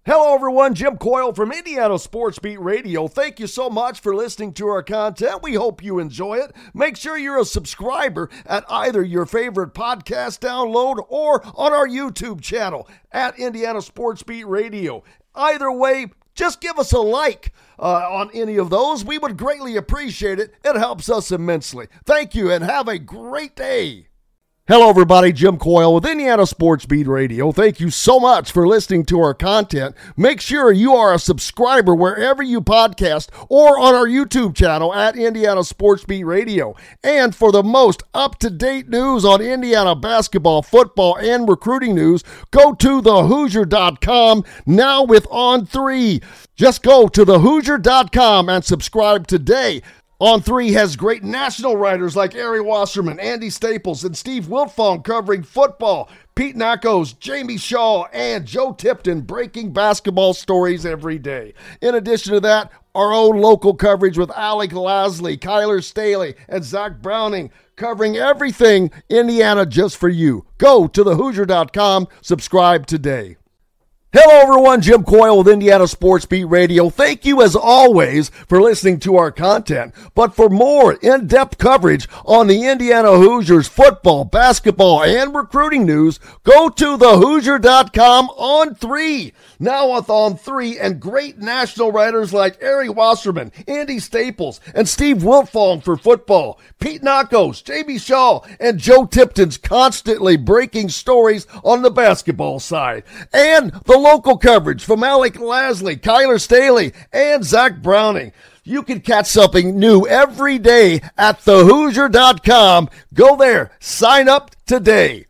Hello, everyone. Jim Coyle from Indiana Sports Beat Radio. Thank you so much for listening to our content. We hope you enjoy it. Make sure you're a subscriber at either your favorite podcast download or on our YouTube channel at Indiana Sports Beat Radio. Either way, just give us a like on any of those. We would greatly appreciate it. It helps us immensely. Thank you and have a great day. Hello, everybody. Jim Coyle with Indiana Sports Beat Radio. Thank you so much for listening to our content. Make sure you are a subscriber wherever you podcast or on our YouTube channel at Indiana Sports Beat Radio. And for the most up-to-date news on Indiana basketball, football, and recruiting news, go to thehoosier.com now with On3. Just go to thehoosier.com and subscribe today. On3 has great national writers like Ari Wasserman, Andy Staples, and Steve Wiltfong covering football, Pete Nakos, Jamie Shaw, and Joe Tipton breaking basketball stories every day. In addition to that, our own local coverage with Alec Lasley, Kyler Staley, and Zach Browning covering everything Indiana just for you. Go to thehoosier.com, subscribe today. Hello, everyone. Jim Coyle with Indiana Sports Beat Radio. Thank you, as always, for listening to our content. But for more in-depth coverage on the Indiana Hoosiers football, basketball, and recruiting news, go to thehoosier.com On3. Now with On3 and great national writers like Ari Wasserman, Andy Staples, and Steve Wiltfong for football, Pete Nakos, Jamie Shaw, and Joe Tipton's constantly breaking stories on the basketball side. And the local coverage from Alec Lasley, Kyler Staley, and Zach Browning. You can catch something new every day at thehoosier.com. Go there. Sign up today.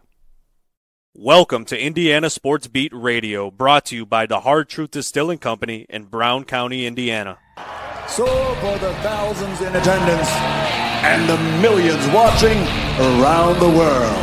Welcome to Indiana Sports Beat Radio, brought to you by the Hard Truth Distilling Company in Brown County, Indiana. So for the thousands in attendance and the millions watching around the world,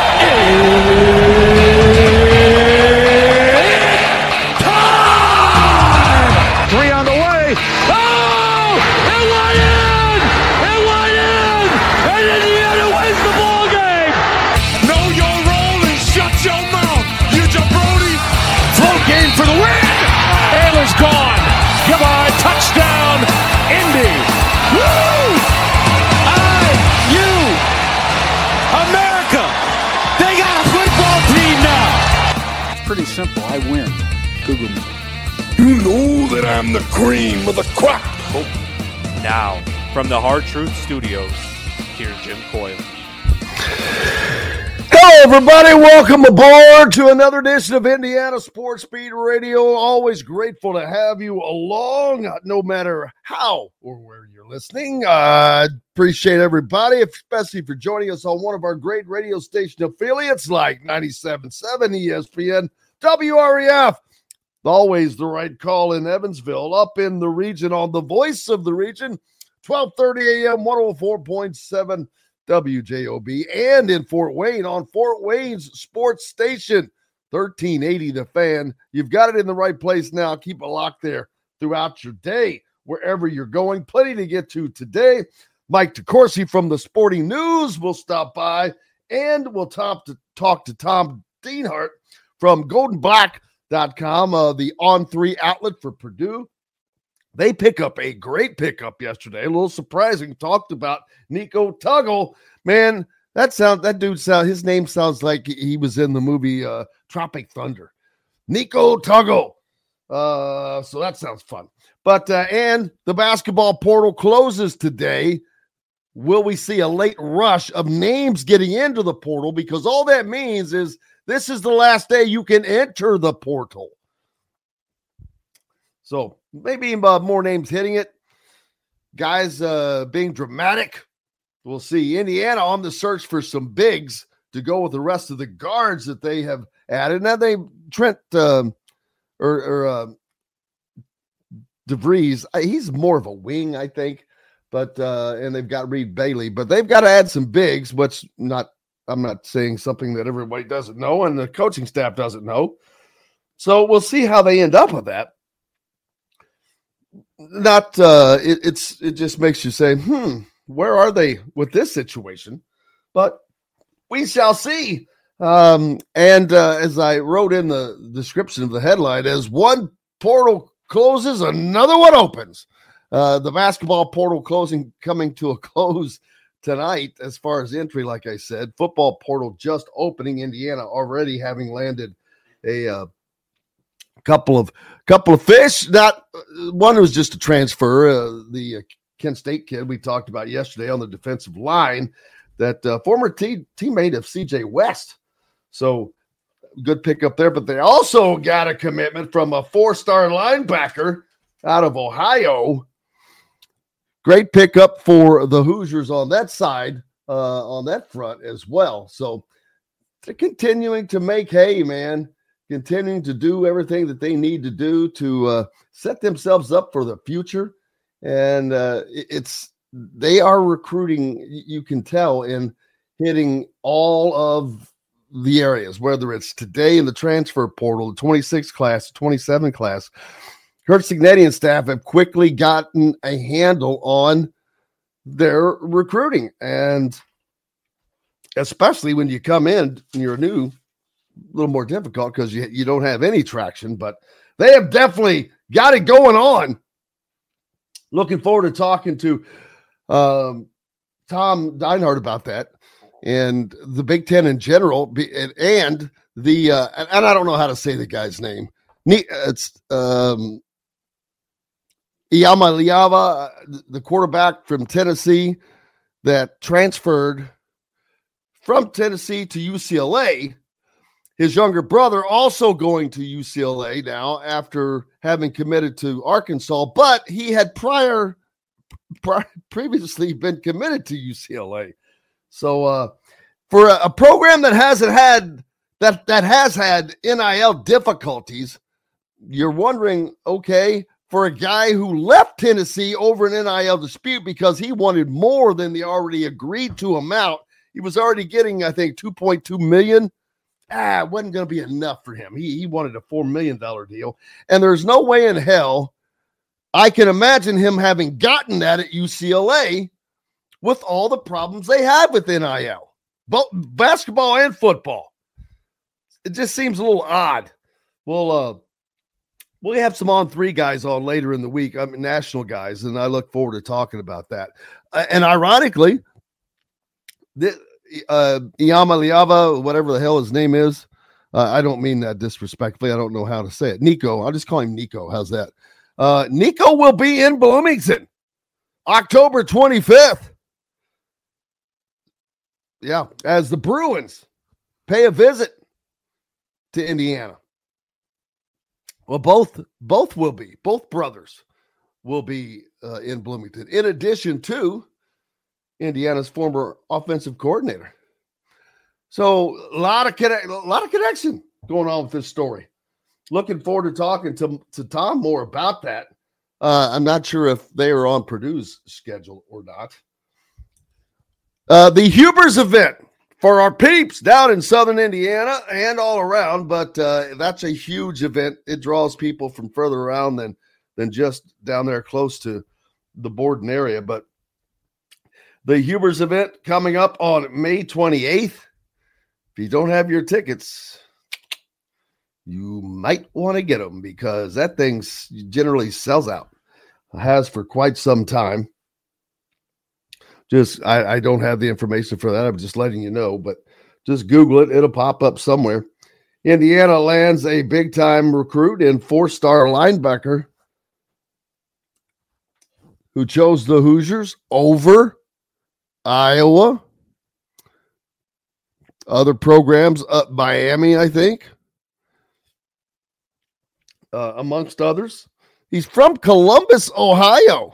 three on the way. Oh! It went in! It went in! And Indiana wins the ball game! Know your role and shut your mouth, you jabroni! Throw game for the win! Ayler's gone! Goodbye, touchdown, Indy! Woo! IU! America! They got a football team now! It's pretty simple. I win. Google me. You know that I'm the cream of the crop. Now, from the Hard Truth Studios, here's Jim Coyle. Hello, everybody. Welcome aboard to another edition of Indiana Sports Beat Radio. Always grateful to have you along, no matter how or where you're listening. Appreciate everybody, especially for joining us on one of our great radio station affiliates like 97.7 ESPN, WREF. Always the right call in Evansville, up in the region on the voice of the region, 1230 AM, 104.7 WJOB, and in Fort Wayne on Fort Wayne's sports station, 1380 The Fan. You've got it in the right place now. Keep it locked there throughout your day, wherever you're going. Plenty to get to today. Mike DeCourcy from the Sporting News will stop by, and we'll talk to Tom Dienhart from GoldenBlack.com, the On3 outlet for Purdue. They pick up a great pickup yesterday. A little surprising. Talked about Nico Tuggle. Man, his name sounds like he was in the movie Tropic Thunder. Nico Tuggle. So that sounds fun. But and the basketball portal closes today. Will we see a late rush of names getting into the portal? Because all that means is this is the last day you can enter the portal. So maybe more names hitting it. Guys being dramatic. We'll see. Indiana on the search for some bigs to go with the rest of the guards that they have added. Now Trent DeVries, he's more of a wing, I think. But and they've got Reed Bailey, but they've got to add some bigs, I'm not saying something that everybody doesn't know and the coaching staff doesn't know. So we'll see how they end up with that. It just makes you say, where are they with this situation? But we shall see. As I wrote in the description of the headline, as one portal closes, another one opens. The basketball portal coming to a close tonight as far as entry, like I said. Football portal just opening. Indiana already having landed a couple of fish. Not one was just a transfer. The Kent State kid we talked about yesterday on the defensive line, that former teammate of CJ West. So good pickup there. But they also got a commitment from a 4-star linebacker out of Ohio. Great pickup for the Hoosiers on that side, on that front as well. So they're continuing to make hay, man. Continuing to do everything that they need to do to set themselves up for the future. And they are recruiting, you can tell, in hitting all of the areas, whether it's today in the transfer portal, the 26 class, the 27 class. Curt Cignetti and staff have quickly gotten a handle on their recruiting. And especially when you come in and you're new, a little more difficult because you don't have any traction, but they have definitely got it going on. Looking forward to talking to Tom Deinhardt about that and the Big Ten in general, and the and I don't know how to say the guy's name. It's Iamaleava, the quarterback from Tennessee that transferred from Tennessee to UCLA. His younger brother also going to UCLA now after having committed to Arkansas, but he had previously been committed to UCLA. So for a program that hasn't had that has had NIL difficulties, you're wondering, okay, for a guy who left Tennessee over an NIL dispute because he wanted more than the already agreed to amount. He was already getting, I think, $2.2 million. It wasn't going to be enough for him. He wanted a $4 million deal. And there's no way in hell I can imagine him having gotten that at UCLA with all the problems they have with NIL, both basketball and football. It just seems a little odd. We'll have some On3 guys on later in the week. I mean, national guys, and I look forward to talking about that. And ironically, Iamaleava, whatever the hell his name is, I don't mean that disrespectfully. I don't know how to say it. Nico, I'll just call him Nico. How's that? Nico will be in Bloomington October 25th. Yeah, as the Bruins pay a visit to Indiana. Well, both brothers will be in Bloomington, in addition to Indiana's former offensive coordinator. So a lot of connection going on with this story. Looking forward to talking to Tom more about that. I'm not sure if they are on Purdue's schedule or not. The Hubers event for our peeps down in southern Indiana and all around, but that's a huge event. It draws people from further around than just down there close to the Borden area. But the Hubers event coming up on May 28th. If you don't have your tickets, you might want to get them because that thing generally sells out. It has for quite some time. Just, I don't have the information for that. I'm just letting you know, but just Google it. It'll pop up somewhere. Indiana lands a big-time recruit in 4-star linebacker who chose the Hoosiers over Iowa. Other programs, Miami, I think, amongst others. He's from Columbus, Ohio.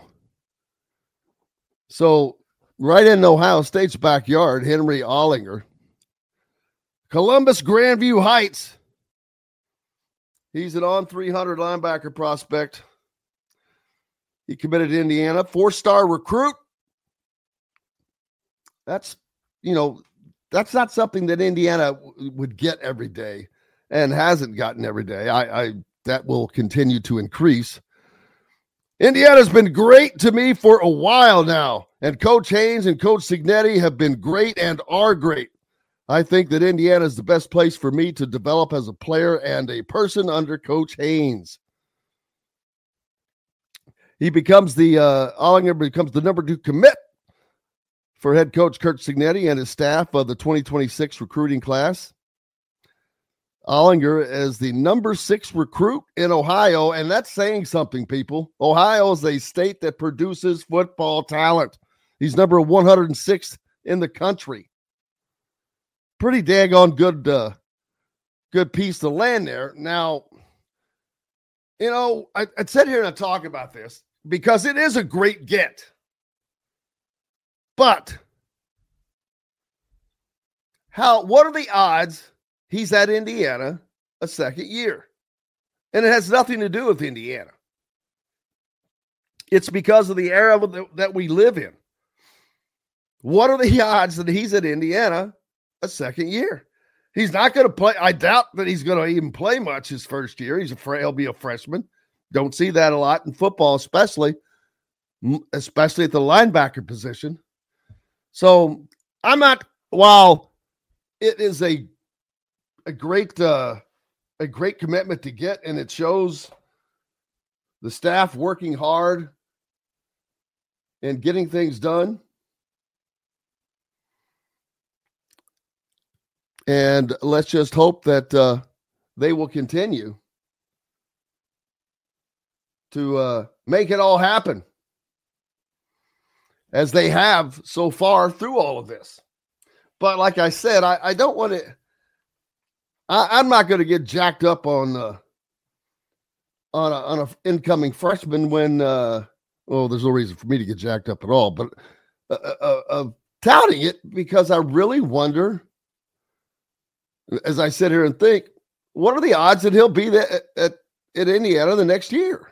So right in Ohio State's backyard, Henry Ollinger. Columbus Grandview Heights. He's an On300 linebacker prospect. He committed to Indiana, 4-star recruit. That's not something that Indiana would get every day and hasn't gotten every day. That will continue to increase. Indiana's been great to me for a while now, and Coach Haynes and Coach Cignetti have been great and are great. I think that Indiana is the best place for me to develop as a player and a person under Coach Haynes. He becomes Ollinger becomes the number 2 commit for head coach Curt Cignetti and his staff of the 2026 recruiting class. Ollinger as the number 6 recruit in Ohio, and that's saying something, people. Ohio is a state that produces football talent. He's number 106 in the country. Pretty daggone good piece of land there. Now, you know, I sit here and I talk about this because it is a great get. But what are the odds he's at Indiana a second year? And it has nothing to do with Indiana. It's because of the era that we live in. What are the odds that he's at Indiana a second year? He's not going to play. I doubt that he's going to even play much his first year. He'll be a freshman. Don't see that a lot in football, especially at the linebacker position. So I'm not, while it is a great commitment to get, and it shows the staff working hard and getting things done. And let's just hope that they will continue to make it all happen as they have so far through all of this. But like I said, I don't want to – I'm not going to get jacked up on an incoming freshman when there's no reason for me to get jacked up at all, but touting it because I really wonder – as I sit here and think, what are the odds that he'll be at Indiana the next year?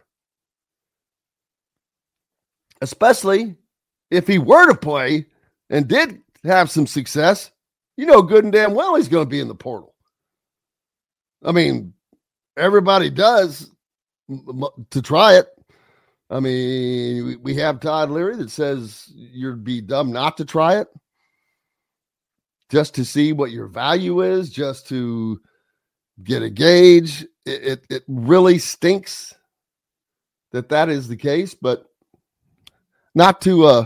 Especially if he were to play and did have some success, you know good and damn well he's going to be in the portal. I mean, everybody does to try it. I mean, we have Todd Leary that says you'd be dumb not to try it. Just to see what your value is, just to get a gauge. It really stinks that is the case, but not to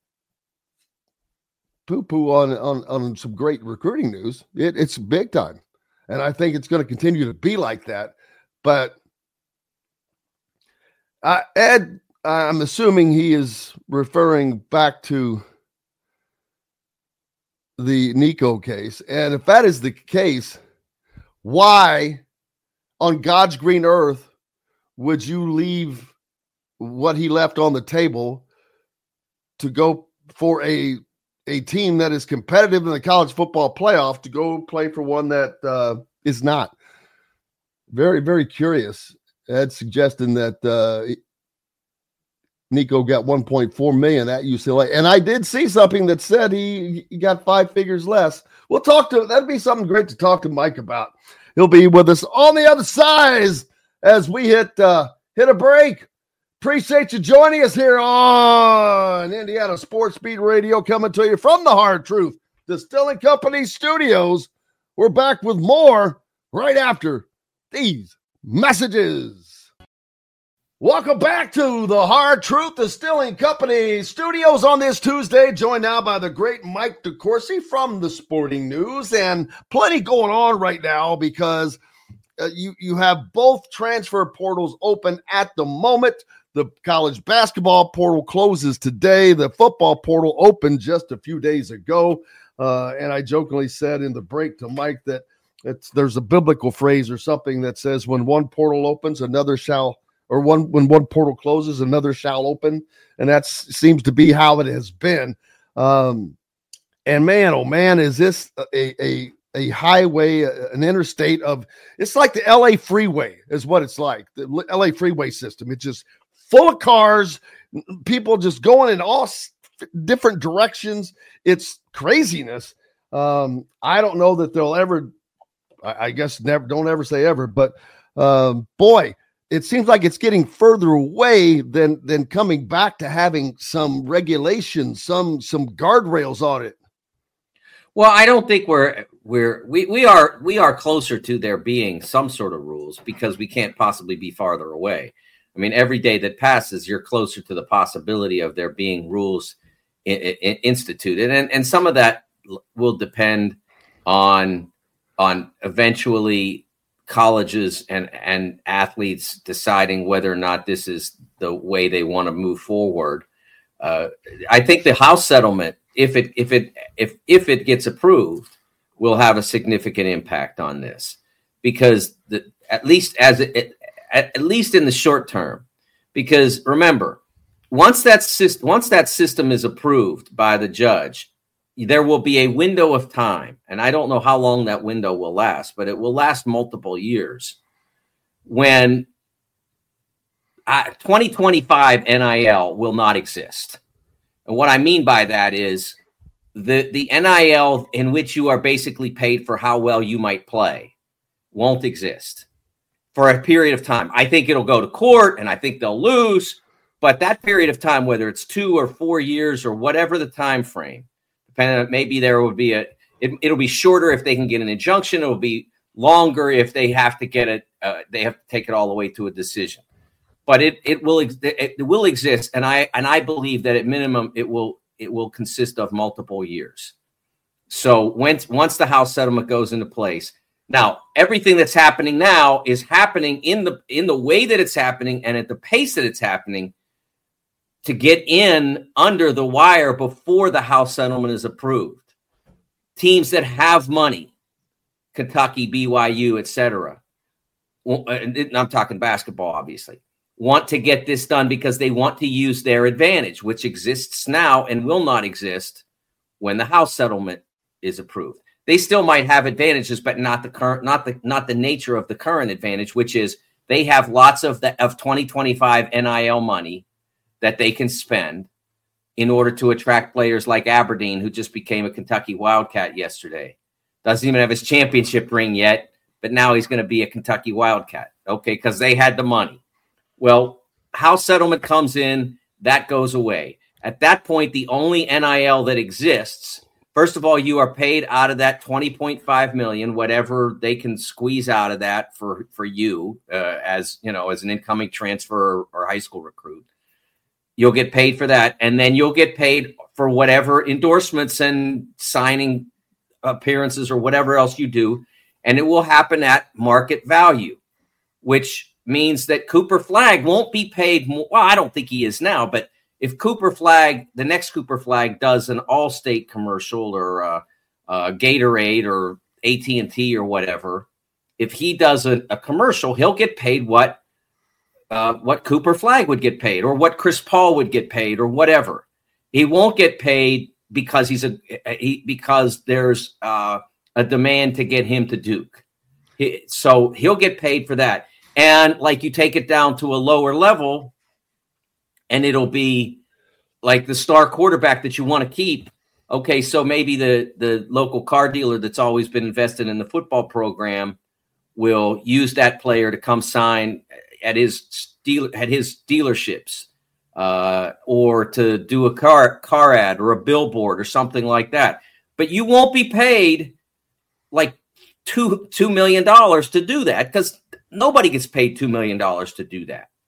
poo-poo on some great recruiting news. It's big time, and I think it's going to continue to be like that. But Ed, I'm assuming he is referring back to the Nico case. And if that is the case, why on God's green earth would you leave what he left on the table to go for a team that is competitive in the college football playoff to go play for one that is not? Very, very curious. Ed suggesting that Nico got $1.4 million at UCLA. And I did see something that said he got 5 figures less. That'd be something great to talk to Mike about. He'll be with us on the other side as we hit a break. Appreciate you joining us here on Indiana Sports Beat Radio, coming to you from the Hard Truth Distilling Company studios. We're back with more right after these messages. Welcome back to the Hard Truth Distilling Company studios on this Tuesday, joined now by the great Mike DeCourcy from the Sporting News, and plenty going on right now because you have both transfer portals open at the moment. The college basketball portal closes today. The football portal opened just a few days ago, and I jokingly said in the break to Mike that there's a biblical phrase or something that says when one portal opens, another shall – or when one portal closes, another shall open. And that seems to be how it has been. And man, oh man, is this a highway, an interstate of, it's like the LA freeway is what it's like. The LA freeway system. It's just full of cars, people just going in all different directions. It's craziness. I don't know that they'll ever, I guess never, don't ever say ever, but boy, it seems like it's getting further away than coming back to having some regulations, some guardrails on it. Well, I don't think we are closer to there being some sort of rules because we can't possibly be farther away. I I mean, every day that passes, you're closer to the possibility of there being rules instituted. And some of that will depend on eventually colleges and athletes deciding whether or not this is the way they want to move forward. I think the House settlement, if it gets approved, will have a significant impact on this, because at least in the short term. Because remember, once that system is approved by the judge, there will be a window of time, and I don't know how long that window will last, but it will last multiple years, when 2025 NIL will not exist. And what I mean by that is the NIL in which you are basically paid for how well you might play won't exist for a period of time. I think it'll go to court, and I think they'll lose, but that period of time, whether it's 2 or 4 years or whatever the time frame, maybe there will be it'll be shorter if they can get an injunction. It'll be longer if they have to get it. They have to take it all the way to a decision. But it will exist, and I believe that at minimum it will consist of multiple years. So once the House settlement goes into place, now everything that's happening now is happening in the way that it's happening and at the pace that it's happening, to get in under the wire before the House settlement is approved. Teams that have money, Kentucky, BYU, etc. I'm talking basketball, obviously, want to get this done because they want to use their advantage, which exists now and will not exist when the House settlement is approved. They still might have advantages, but not the nature of the current advantage, which is they have lots of 2025 NIL money that they can spend in order to attract players like Aberdeen, who just became a Kentucky Wildcat yesterday. Doesn't even have his championship ring yet, but now he's going to be a Kentucky Wildcat. Okay, because they had the money. Well, House settlement comes in, that goes away. At that point, the only NIL that exists, first of all, you are paid out of that $20.5 million, whatever they can squeeze out of that for you as an incoming transfer or high school recruit. You'll get paid for that, and then you'll get paid for whatever endorsements and signing appearances or whatever else you do, and it will happen at market value, which means that Cooper Flagg won't be paid more. Well, I don't think he is now, but if the next Cooper Flagg does an Allstate commercial or Gatorade or AT&T or whatever, if he does a commercial, he'll get paid what Cooper Flagg would get paid, or what Chris Paul would get paid, or whatever. He won't get paid because because there's a demand to get him to Duke. So he'll get paid for that. And like, you take it down to a lower level, and it'll be like the star quarterback that you want to keep. Okay, so maybe the local car dealer that's always been invested in the football program will use that player to come sign at his dealerships, or to do a car ad or a billboard or something like that. But you won't be paid like $2 million to do that, because nobody gets paid $2 million to do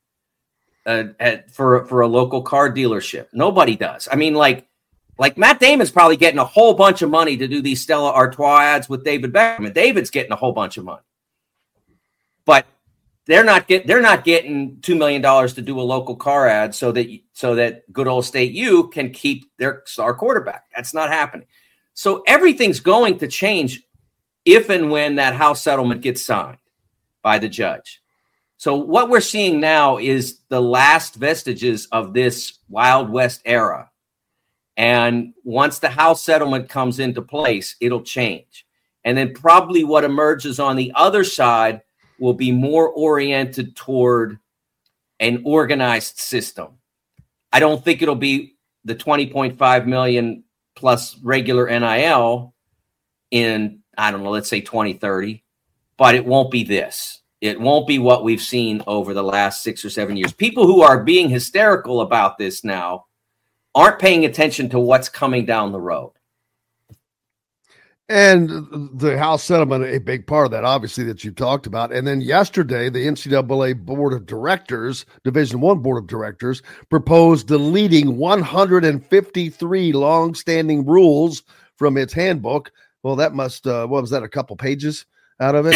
that for a local car dealership. Nobody does. I mean, like Matt Damon's probably getting a whole bunch of money to do these Stella Artois ads with David Beckham, and David's getting a whole bunch of money. But they're not getting $2 million to do a local car ad so that good old State U can keep their star quarterback. That's not happening. So everything's going to change if and when that House settlement gets signed by the judge. So what we're seeing now is the last vestiges of this Wild West era. And once the House settlement comes into place, it'll change. And then probably what emerges on the other side will be more oriented toward an organized system. I don't think it'll be the $20.5 million plus regular NIL in, I don't know, let's say 2030, but it won't be this. It won't be what we've seen over the last 6 or 7 years. People who are being hysterical about this now aren't paying attention to what's coming down the road. And the House settlement, a big part of that, obviously, that you talked about. And then yesterday, the NCAA Board of Directors, Division I Board of Directors, proposed deleting 153 longstanding rules from its handbook. Well, that must, what was that, a couple pages out of it?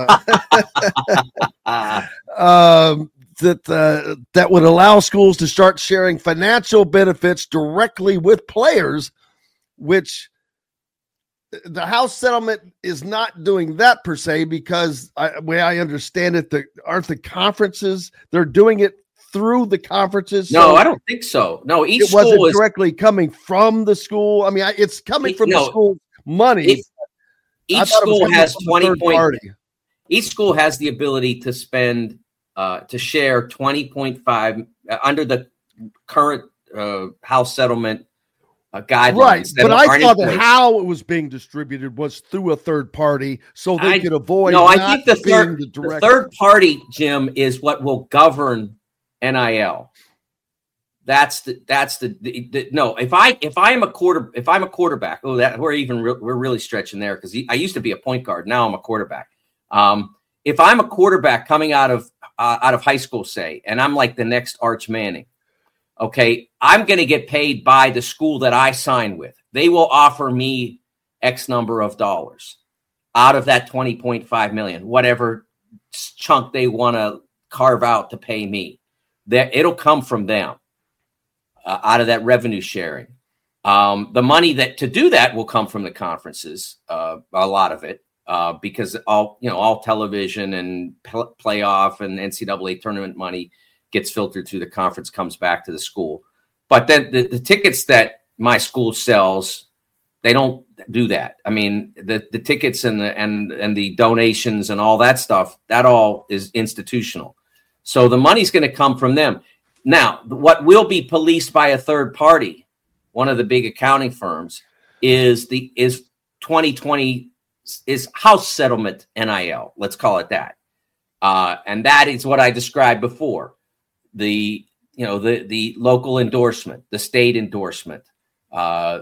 That would allow schools to start sharing financial benefits directly with players, which the House settlement is not doing that per se, because way I understand it, aren't the conferences, they're doing it through the conferences? No, I don't think so. No, it wasn't directly coming from the school. I mean, it's coming from the school money. Each school has 20 points. Each school has the ability to spend, to share 20.5 under the current House settlement guidelines. Right, but I thought that how it was being distributed was through a third party, so they could avoid. No, I think the third party, Jim, is what will govern NIL. That's the no. If I'm a quarterback, we're really stretching there, because I used to be a point guard. Now I'm a quarterback. If I'm a quarterback coming out of high school, say, and I'm like the next Arch Manning, okay, I'm going to get paid by the school that I sign with. They will offer me X number of dollars out of that 20.5 million, whatever chunk they want to carve out to pay me. It'll come from them out of that revenue sharing. The money to do that will come from the conferences, a lot of it, because all television and playoff and NCAA tournament money gets filtered through the conference, comes back to the school. But then the tickets that my school sells, they don't do that. I mean, the tickets and the donations and all that stuff, that all is institutional. So the money's going to come from them. Now, what will be policed by a third party, one of the big accounting firms, is 2020 is House settlement NIL. Let's call it that. And that is what I described before. The local endorsement, the state endorsement, the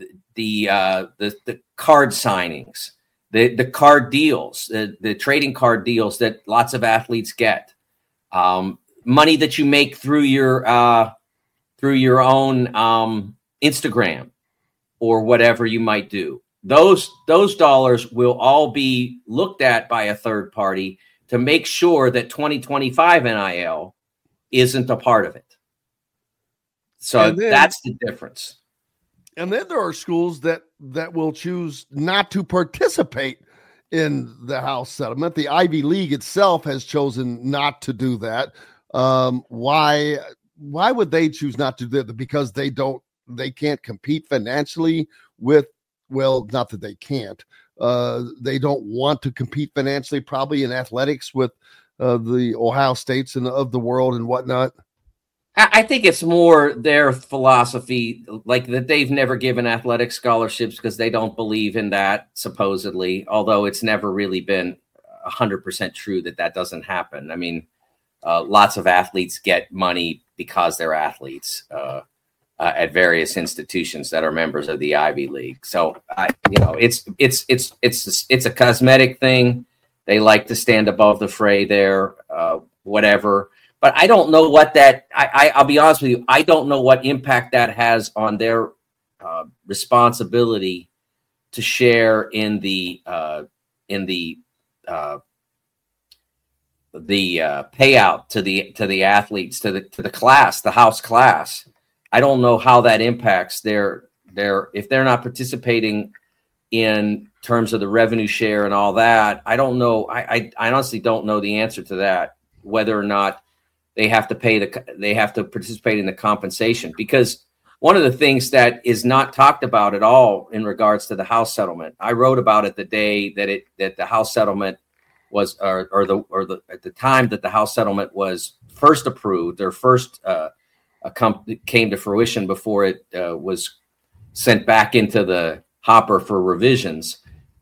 card signings, the card deals, the trading card deals that lots of athletes get, money that you make through your own Instagram or whatever you might do. Those dollars will all be looked at by a third party to make sure that 2025 NIL isn't a part of it. So that's the difference. And then there are schools that will choose not to participate in the House settlement. The Ivy League itself has chosen not to do that. Why would they choose not to do that? Because they can't compete financially with, well, not that they can't. They don't want to compete financially, probably in athletics with the Ohio States and of the world and whatnot. I think it's more their philosophy, like that they've never given athletic scholarships because they don't believe in that, supposedly, although it's never really been 100% true that doesn't happen. I mean, lots of athletes get money because they're athletes at various institutions that are members of the Ivy League. So, it's a cosmetic thing. They like to stand above the fray there, whatever. But I don't know what that. I'll be honest with you. I don't know what impact that has on their responsibility to share in the payout to the athletes, to the class, the house class. I don't know how that impacts their if they're not participating in terms of the revenue share and all that. I don't know. I honestly don't know the answer to that, whether or not they have to participate in the compensation, because one of the things that is not talked about at all in regards to the House settlement, I wrote about it the day that the House settlement was, at the time that the House settlement was first approved, or first came to fruition before it was sent back into the hopper for revisions.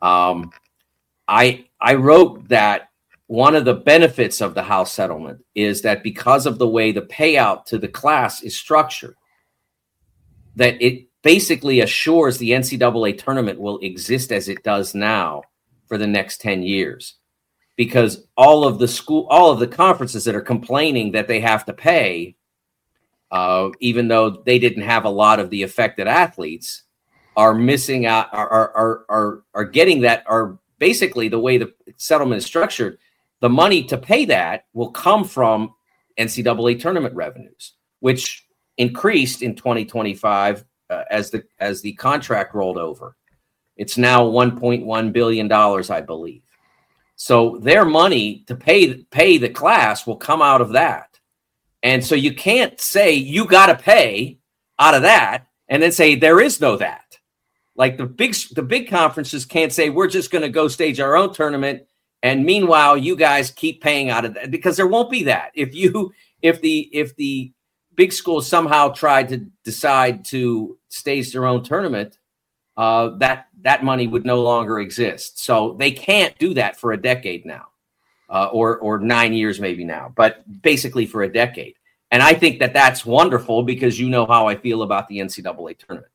I wrote that one of the benefits of the House settlement is that because of the way the payout to the class is structured, that basically assures the NCAA tournament will exist as it does now for the next 10 years. Because all of the conferences that are complaining that they have to pay, even though they didn't have a lot of the affected athletes, are missing out, are getting that, are basically the way the settlement is structured. The money to pay that will come from NCAA tournament revenues, which increased in 2025 as the contract rolled over. It's now $1.1 billion, I believe. So their money to pay the class will come out of that. And so you can't say you got to pay out of that and then say there is no that. Like the big conferences can't say we're just going to go stage our own tournament, and meanwhile you guys keep paying out of that, because there won't be that. If the big schools somehow tried to decide to stage their own tournament, that money would no longer exist. So they can't do that for a decade now, or 9 years maybe now, but basically for a decade. And I think that that's wonderful, because you know how I feel about the NCAA tournament.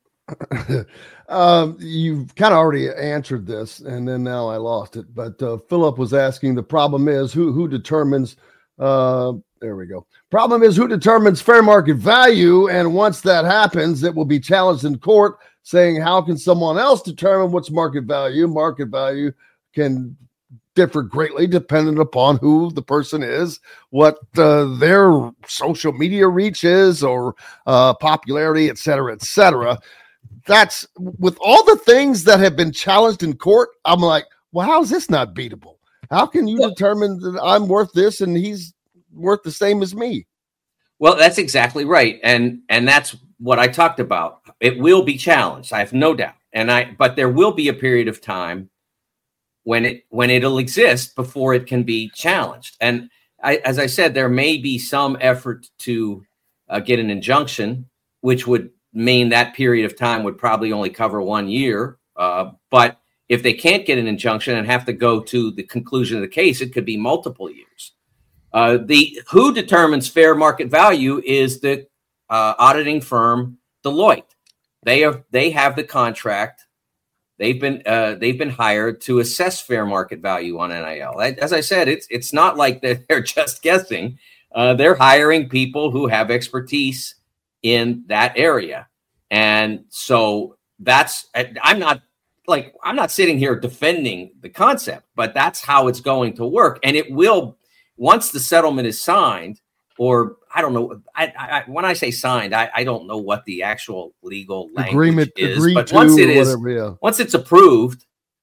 You've kind of already answered this, and then now I lost it. But Philip was asking, the problem is who determines. There we go. Problem is who determines fair market value, and once that happens, it will be challenged in court, saying how can someone else determine what's market value? Market value can differ greatly depending upon who the person is, what their social media reach is, or popularity, et cetera, et cetera. That's with all the things that have been challenged in court. I'm like, well, how is this not beatable? How can you determine that I'm worth this and he's worth the same as me? Well, that's exactly right. And that's what I talked about. It will be challenged. I have no doubt. But there will be a period of time when it'll exist before it can be challenged. And as I said, there may be some effort to get an injunction, which would mean that period of time would probably only cover 1 year. But if they can't get an injunction and have to go to the conclusion of the case, it could be multiple years. Who determines fair market value is the auditing firm Deloitte. They have the contract. They've been hired to assess fair market value on NIL. As I said, it's not like they're just guessing. They're hiring people who have expertise in that area. And so I'm not sitting here defending the concept, but that's how it's going to work. And it will, once the settlement is signed, or I don't know, when I say signed, I don't know what the actual legal language agreement is, but once it is, once it's approved,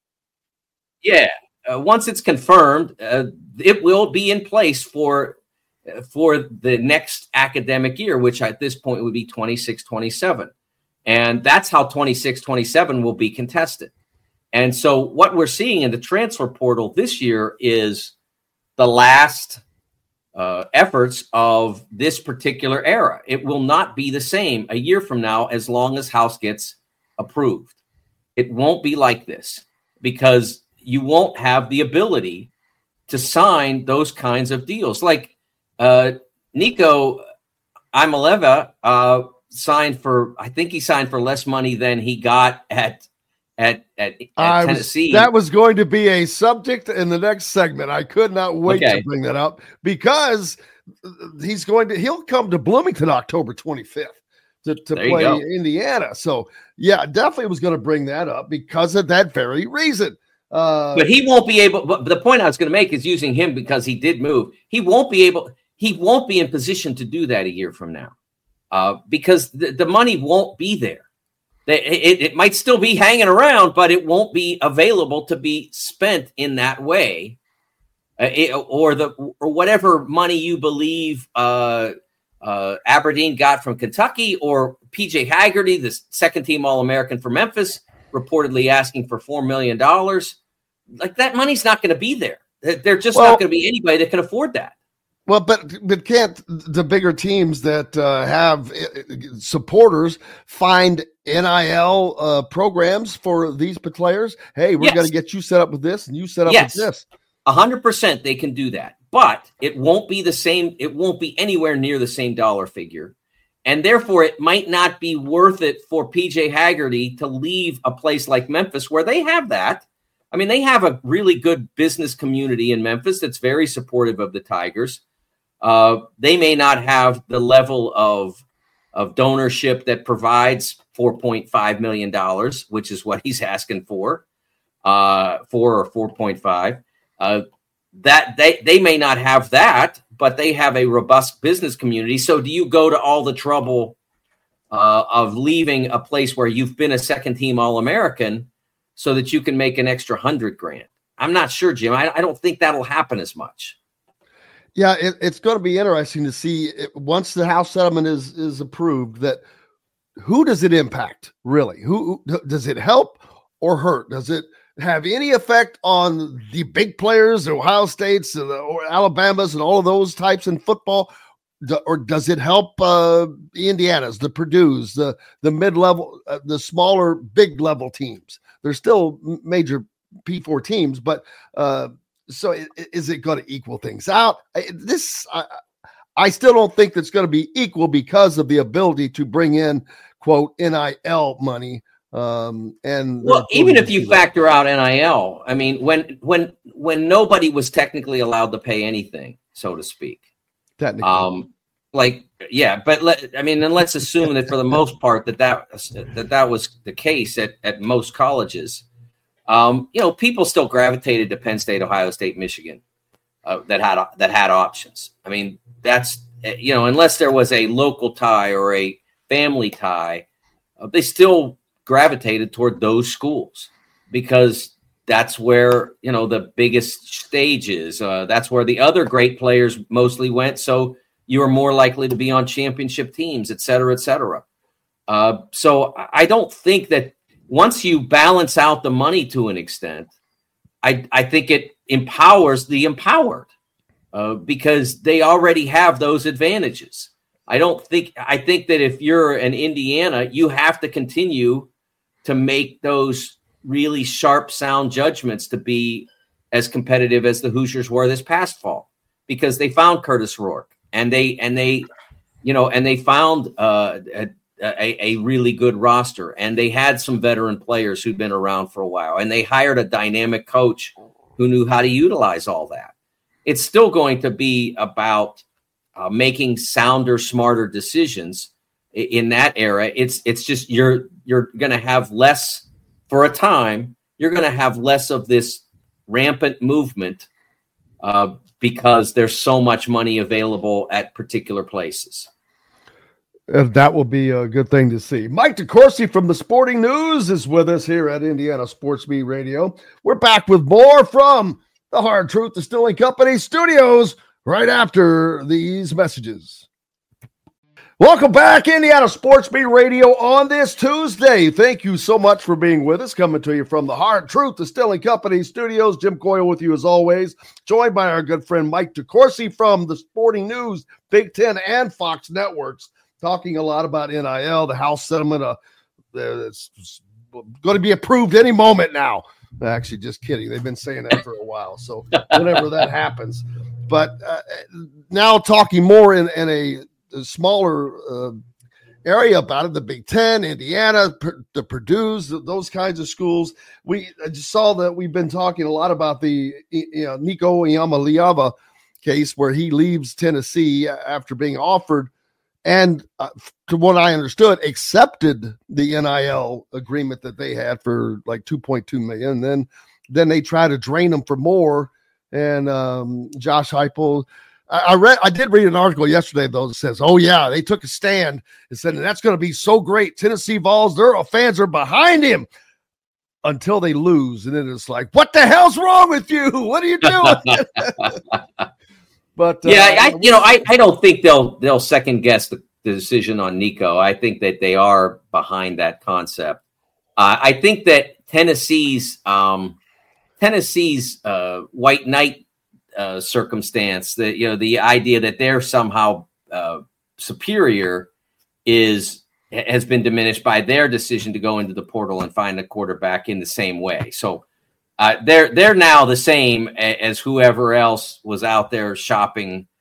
once it's confirmed, it will be in place for the next academic year, which at this point would be 26-27. And that's how 26-27 will be contested. And so what we're seeing in the transfer portal this year is the last efforts of this particular era. It will not be the same a year from now as long as House gets approved. It won't be like this, because you won't have the ability to sign those kinds of deals. Like Nico Iamaleava signed for less money than he got at Tennessee. That was going to be a subject in the next segment. I could not wait to bring that up, because he'll come to Bloomington October 25th to play Indiana. So yeah, definitely was going to bring that up because of that very reason. But he won't be able. But the point I was going to make is using him because he did move. He won't be in position to do that a year from now, because the money won't be there. It might still be hanging around, but it won't be available to be spent in that way, or whatever money you believe Aberdeen got from Kentucky, or PJ Haggerty, the second-team All-American for Memphis, reportedly asking for $4 million. Like, that money's not going to be there. There's just not going to be anybody that can afford that. Well, but can't the bigger teams that have supporters find NIL programs for these players? Hey, we're going to get you set up with this, and you set up with this. 100% they can do that, but it won't be the same. It won't be anywhere near the same dollar figure. And therefore, it might not be worth it for PJ Haggerty to leave a place like Memphis where they have that. I mean, they have a really good business community in Memphis that's very supportive of the Tigers. They may not have the level of donorship that provides $4.5 million, which is what he's asking for, 4 or 4.5. That they may not have that, but they have a robust business community. So do you go to all the trouble of leaving a place where you've been a second team All-American so that you can make an extra $100,000? I'm not sure, Jim. I don't think that'll happen as much. Yeah, it's going to be interesting to see once the House settlement is approved, that who does it impact really? Who does it help or hurt? Does it have any effect on the big players, the Ohio States or Alabamas and all of those types in football? Or does it help the Indianas, the Purdue's, the mid-level, the smaller big level teams? They're still major P4 teams, but so is it going to equal things out? I still don't think that's going to be equal because of the ability to bring in, quote, NIL money. And well, even if you factor out NIL, I mean, when nobody was technically allowed to pay anything, so to speak, technically, but let's assume that for the most part that was the case at most colleges. People still gravitated to Penn State, Ohio State, Michigan, that had options. I mean, that's unless there was a local tie or a family tie, they still gravitated toward those schools because that's where the biggest stage is. That's where the other great players mostly went. So you are more likely to be on championship teams, et cetera, et cetera. So I don't think that once you balance out the money to an extent, I think it empowers the empowered because they already have those advantages. I think that if you're an Indiana, you have to continue to make those really sharp, sound judgments to be as competitive as the Hoosiers were this past fall, because they found Curtis Rourke and they found a really good roster, and they had some veteran players who'd been around for a while, and they hired a dynamic coach who knew how to utilize all that. It's still going to be about making sounder, smarter decisions in that era. It's just you're going to have less for a time. You're going to have less of this rampant movement because there's so much money available at particular places. That will be a good thing to see. Mike DeCourcy from the Sporting News is with us here at Indiana Sports Beat Radio. We're back with more from the Hard Truth Distilling Company studios right after these messages. Welcome back, Indiana Sports Beat Radio on this Tuesday. Thank you so much for being with us. Coming to you from the Hard Truth Distilling Company studios. Jim Coyle with you as always, joined by our good friend Mike DeCourcy from the Sporting News, Big Ten, and Fox Networks, talking a lot about NIL, the House settlement. It's going to be approved any moment now. Actually, just kidding. They've been saying that for a while. So whenever that happens. But now talking more in a smaller area about it, the Big Ten, Indiana, the Purdue's, those kinds of schools. I just saw that we've been talking a lot about the Nico Iamaleava case where he leaves Tennessee after being offered and to what I understood, accepted the NIL agreement that they had for like $2.2 million. And then they try to drain them for more. And Josh Heupel, I did read an article yesterday, though, that says, oh, yeah, they took a stand and said, that's going to be so great. Tennessee Vols, their fans are behind him until they lose. And then it's like, what the hell's wrong with you? What are you doing? But I don't think they'll second guess the decision on Nico. I think that they are behind that concept. I think that Tennessee's white knight circumstance, that the idea that they're somehow superior has been diminished by their decision to go into the portal and find a quarterback in the same way. So they're now the same as whoever else was out there shopping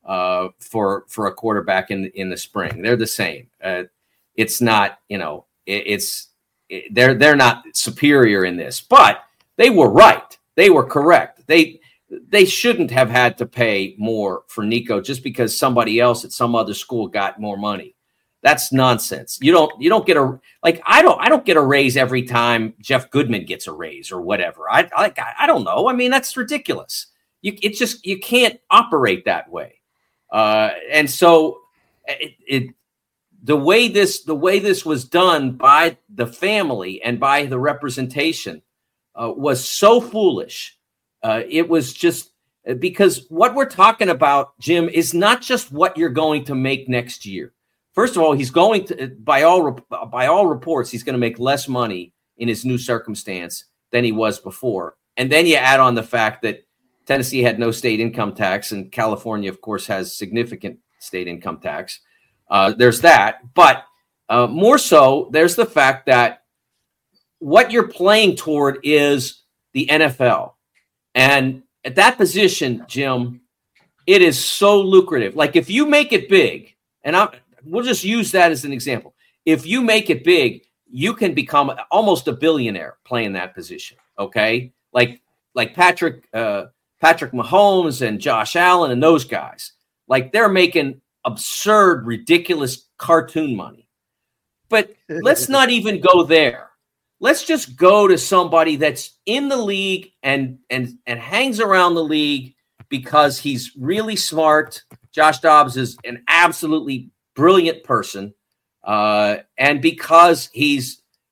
for a quarterback in the spring. They're the same. It's not, they're not superior in this, but they were right. They were correct. They shouldn't have had to pay more for Nico just because somebody else at some other school got more money. That's nonsense. You don't get I don't get a raise every time Jeff Goodman gets a raise or whatever. I don't know. I mean, that's ridiculous. You can't operate that way. And so the way this was done by the family and by the representation was so foolish. It was just because what we're talking about, Jim, is not just what you're going to make next year. First of all, he's going to, by all reports, he's going to make less money in his new circumstance than he was before. And then you add on the fact that Tennessee had no state income tax, and California, of course, has significant state income tax. There's that. But more so, there's the fact that what you're playing toward is the NFL. And at that position, Jim, it is so lucrative. Like if you make it big, and we'll just use that as an example. If you make it big, you can become almost a billionaire playing that position. Okay, like Patrick Mahomes and Josh Allen and those guys, like they're making absurd, ridiculous cartoon money. But let's not even go there. Let's just go to somebody that's in the league and hangs around the league because he's really smart. Josh Dobbs is an absolutely brilliant person, and because he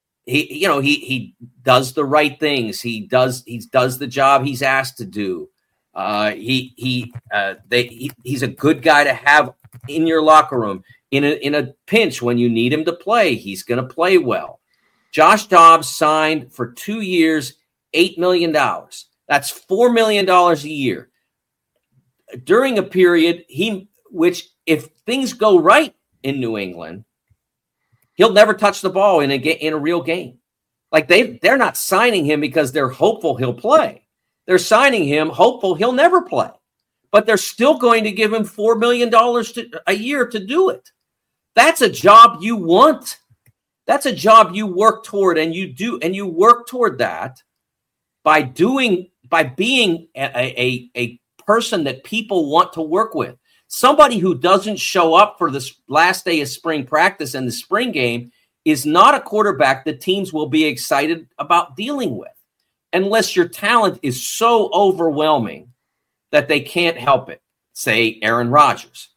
does the right things. He does the job he's asked to do. He's a good guy to have in your locker room. In a pinch when you need him to play, he's going to play well. Josh Dobbs signed for 2 years, $8 million. That's $4 million a year. During a period, which if things go right in New England, he'll never touch the ball in a real game. Like they're not signing him because they're hopeful he'll play. They're signing him hopeful he'll never play. But they're still going to give him $4 million a year to do it. That's a job you want. That's a job you work toward, and you work toward that by being a person that people want to work with. Somebody who doesn't show up for this last day of spring practice and the spring game is not a quarterback that teams will be excited about dealing with, unless your talent is so overwhelming that they can't help it. Say Aaron Rodgers.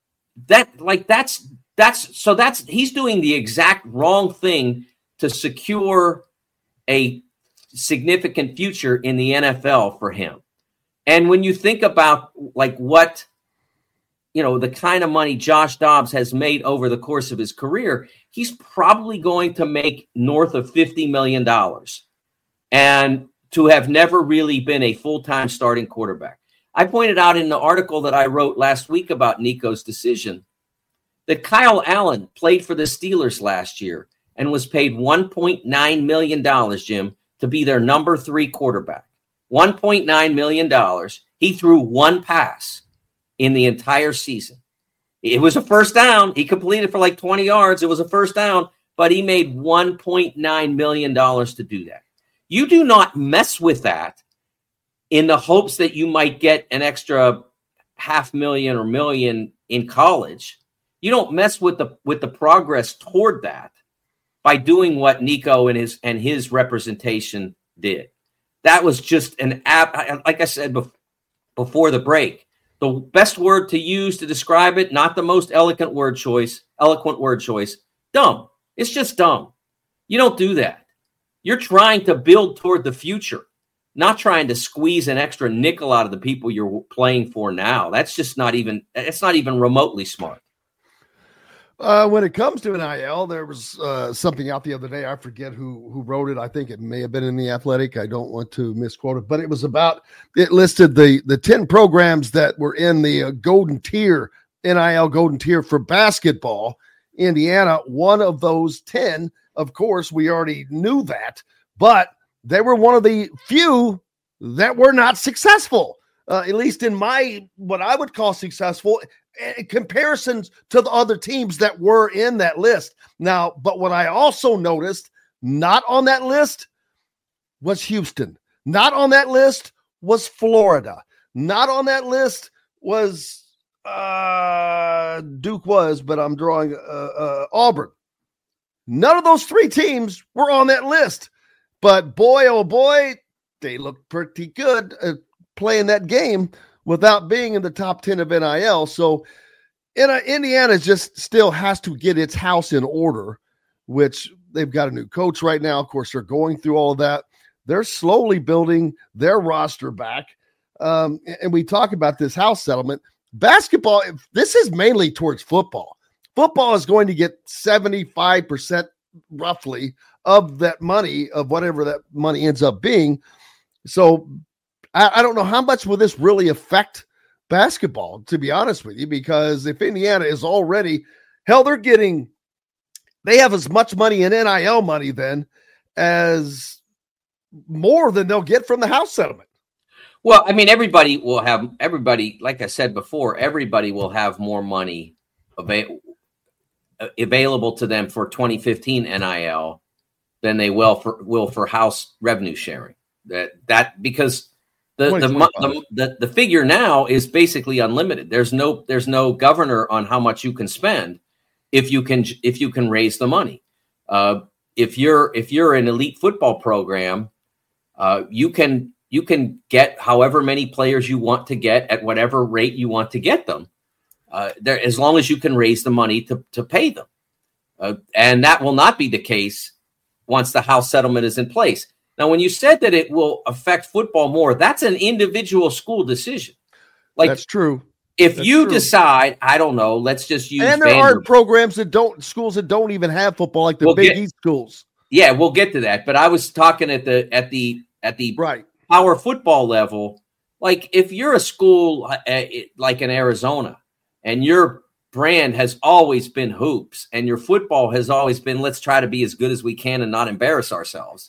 He's doing the exact wrong thing to secure a significant future in the NFL for him. And when you think about the kind of money Josh Dobbs has made over the course of his career, he's probably going to make north of $50 million and to have never really been a full-time starting quarterback. I pointed out in the article that I wrote last week about Nico's decision that Kyle Allen played for the Steelers last year and was paid $1.9 million, Jim, to be their number 3 quarterback. $1.9 million. He threw one pass in the entire season. It was a first down. He completed for 20 yards. It was a first down, but he made $1.9 million to do that. You do not mess with that in the hopes that you might get an extra $500,000 or $1 million in college. You don't mess with the progress toward that by doing what Nico and his representation did. That was just like I said before the break, the best word to use to describe it, not the most eloquent word choice, dumb. It's just dumb. You don't do that. You're trying to build toward the future, not trying to squeeze an extra nickel out of the people you're playing for now. That's just not even remotely smart. When it comes to NIL, there was something out the other day. I forget who wrote it. I think it may have been in The Athletic. I don't want to misquote it, but it listed the 10 programs that were in the golden tier, NIL golden tier for basketball. Indiana, one of those 10. Of course, we already knew that, but they were one of the few that were not successful. at least in what I would call successful, comparisons to the other teams that were in that list. Now, but what I also noticed, not on that list was Houston. Not on that list was Florida. Not on that list was Duke but I'm drawing Auburn. None of those three teams were on that list. But boy, oh boy, they looked pretty good playing that game without being in the top 10 of NIL. So Indiana just still has to get its house in order, which they've got a new coach right now. Of course, they're going through all of that. They're slowly building their roster back. And we talk about this house settlement. Basketball, this is mainly towards football. Football is going to get 75% roughly of that money, of whatever that money ends up being. So I don't know how much will this really affect basketball, to be honest with you, because if Indiana is already, they have as much money in NIL money then as more than they'll get from the house settlement. Well, I mean, everybody, like I said before, everybody will have more money available to them for 2015 NIL than they will for house revenue sharing. That because the figure now is basically unlimited. There's no governor on how much you can spend if you can raise the money. If you're an elite football program, you can get however many players you want to get at whatever rate you want to get them, as long as you can raise the money to pay them. And that will not be the case once the house settlement is in place. Now, when you said that it will affect football more, that's an individual school decision. Like, that's true. If you decide, I don't know, let's just use. And there are programs schools that don't even have football, like the Big East schools. Yeah, we'll get to that. But I was talking at the right power football level. Like, if you're a school like in Arizona, and your brand has always been hoops, and your football has always been, let's try to be as good as we can and not embarrass ourselves,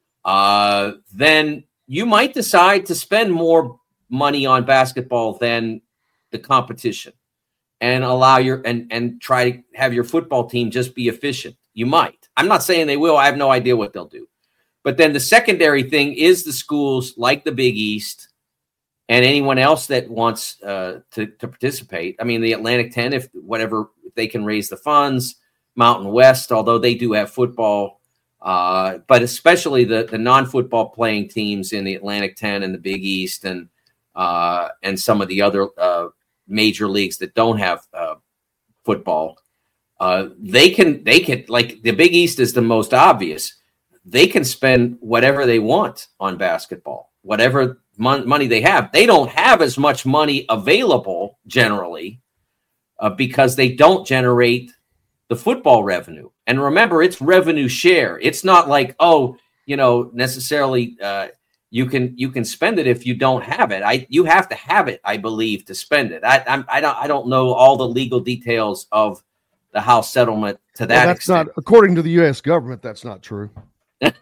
then you might decide to spend more money on basketball than the competition, and allow and try to have your football team just be efficient. You might. I'm not saying they will. I have no idea what they'll do. But then the secondary thing is the schools like the Big East and anyone else that wants to participate. I mean, the Atlantic 10, if they can raise the funds, Mountain West, although they do have football, but especially the non-football playing teams in the Atlantic 10 and the Big East and some of the other major leagues that don't have football, they can, like the Big East is the most obvious. They can spend whatever they want on basketball, whatever money they have. They don't have as much money available generally because they don't generate the football revenue. And remember, it's revenue share. It's not like, necessarily you can spend it if you don't have it. You have to have it, I believe, to spend it. I don't know all the legal details of the house settlement to that extent. Not, according to the U.S. government, that's not true. But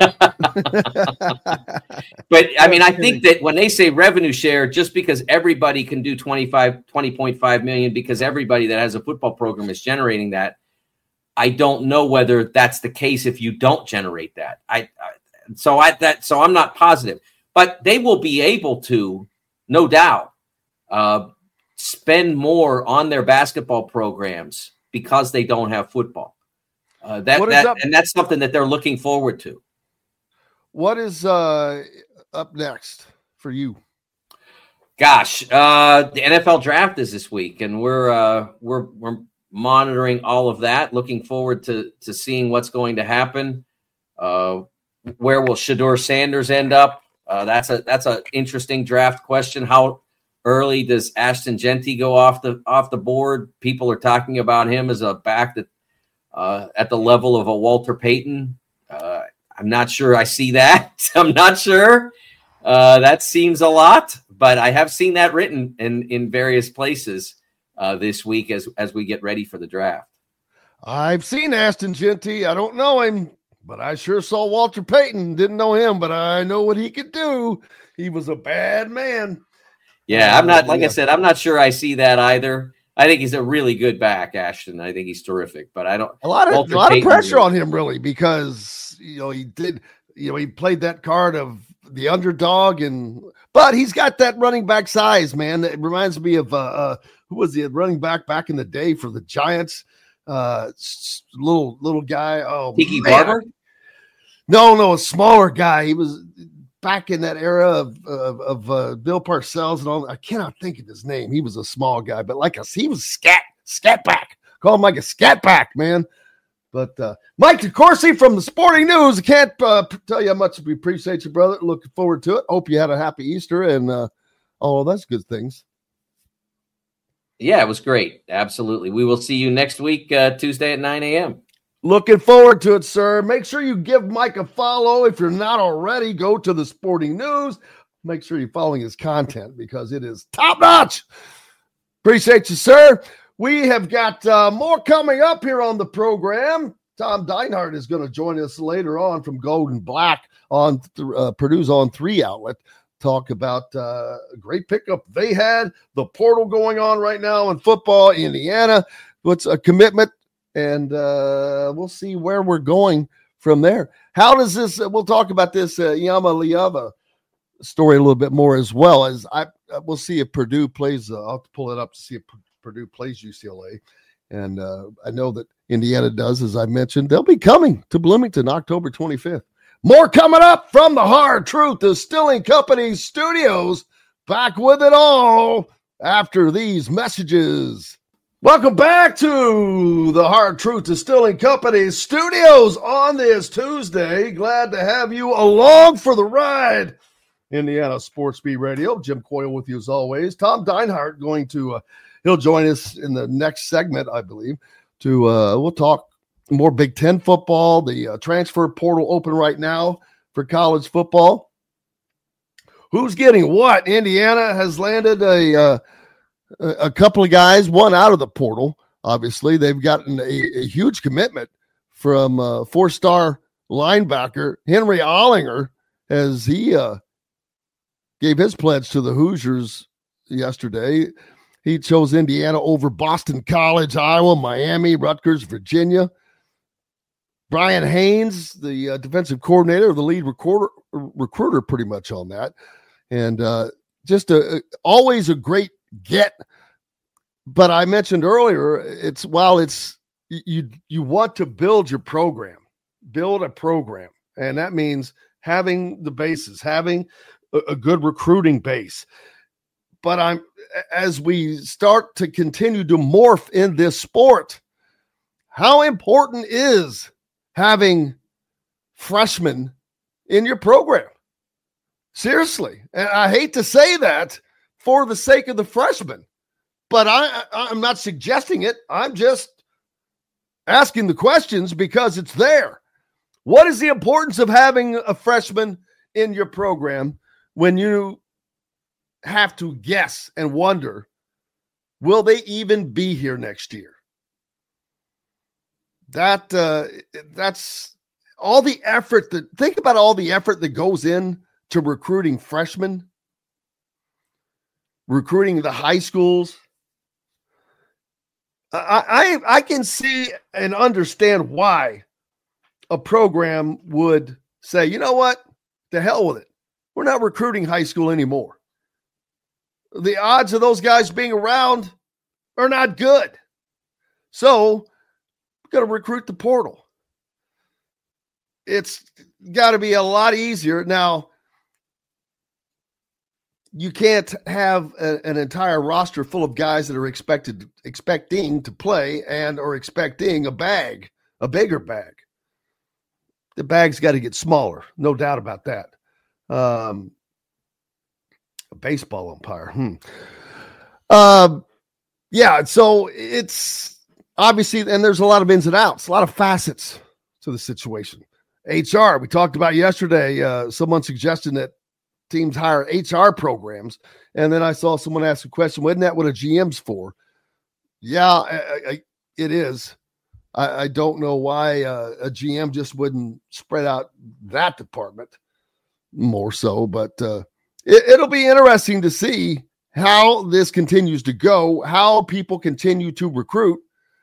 I mean, I think that when they say revenue share, just because everybody can do 20.5 million, because everybody that has a football program is generating that, I don't know whether that's the case if you don't generate that. So I'm not positive, but they will be able to, no doubt, spend more on their basketball programs because they don't have football. And that's something that they're looking forward to. What is up next for you? Gosh, the NFL draft is this week, and we're monitoring all of that. Looking forward to seeing what's going to happen. Where will Shedeur Sanders end up? That's a interesting draft question. How early does Ashton Jeanty go off the board? People are talking about him as a back that at the level of a Walter Payton. I'm not sure I see that. I'm not sure. That seems a lot, but I have seen that written in various places this week as we get ready for the draft. I've seen Ashton Jeanty. I don't know him, but I sure saw Walter Payton. Didn't know him, but I know what he could do. He was a bad man. Yeah, I'm not, like I said, I'm not ssure I see that either. I think he's a really good back, Ashton. I think he's terrific, but I don't. A lot of pressure on him, really, because he played that card of the underdog, but he's got that running back size, man. It reminds me of who was the running back in the day for the Giants? Little guy. Oh, Tiki Barber? No, a smaller guy. He was back in that era of Bill Parcells and all. I cannot think of his name. He was a small guy, but he was scat back. Call him like a scat back, man. But Mike DeCourcy from the Sporting News. I can't tell you how much we appreciate you, brother. Looking forward to it. Hope you had a happy Easter and all that's good things. Yeah, it was great. Absolutely. We will see you next week, Tuesday at 9 a.m. Looking forward to it, sir. Make sure you give Mike a follow. If you're not already, go to the Sporting News. Make sure you're following his content because it is top-notch. Appreciate you, sir. We have got more coming up here on the program. Tom Deinhardt is going to join us later on from Golden Black on Purdue's On 3 outlet. Talk about a great pickup they had, the portal going on right now in football, Indiana. What's a commitment? And we'll see where we're going from there. How does this, we'll talk about this Yama Liava story a little bit more as well as we'll see if Purdue plays. I'll have to pull it up to see if Purdue plays UCLA. And I know that Indiana does, as I mentioned. They'll be coming to Bloomington October 25th. More coming up from the Hard Truth Distilling Company studios. Back with it all after these messages. Welcome back to the Hard Truth Distilling Company studios on this Tuesday. Glad to have you along for the ride. Indiana Sports Beat Radio. Jim Coyle with you as always. Tom Deinhardt he'll join us in the next segment, I believe, we'll talk more Big Ten football, the transfer portal open right now for college football. Who's getting what? Indiana has landed a couple of guys, one out of the portal. Obviously, they've gotten a huge commitment from four-star linebacker Henry Ollinger as he gave his pledge to the Hoosiers yesterday. He chose Indiana over Boston College, Iowa, Miami, Rutgers, Virginia. Brian Haynes, the defensive coordinator, the lead recruiter pretty much on that. And just always a great get. But I mentioned earlier, you want to build your program, build a program. And that means having the bases, having a good recruiting base. But as we start to continue to morph in this sport, how important is having freshmen in your program? Seriously. And I hate to say that for the sake of the freshmen, but I'm not suggesting it. I'm just asking the questions because it's there. What is the importance of having a freshman in your program when you have to guess and wonder, will they even be here next year? That's all the effort think about all the effort that goes in to recruiting freshmen, recruiting the high schools. I can see and understand why a program would say, you know what, to hell with it. We're not recruiting high school anymore. The odds of those guys being around are not good. So we've got to recruit the portal. It's got to be a lot easier. Now, you can't have an entire roster full of guys that are expecting to play and are expecting a bigger bag. The bag's got to get smaller. No doubt about that. A baseball umpire. Yeah, so it's obviously, and there's a lot of ins and outs, a lot of facets to the situation. HR, we talked about yesterday. Someone suggested that teams hire HR programs, and then I saw someone ask a question, well, isn't that what a GM's for? Yeah, it is. I don't know why a GM just wouldn't spread out that department more so, but it'll be interesting to see how this continues to go, how people continue to recruit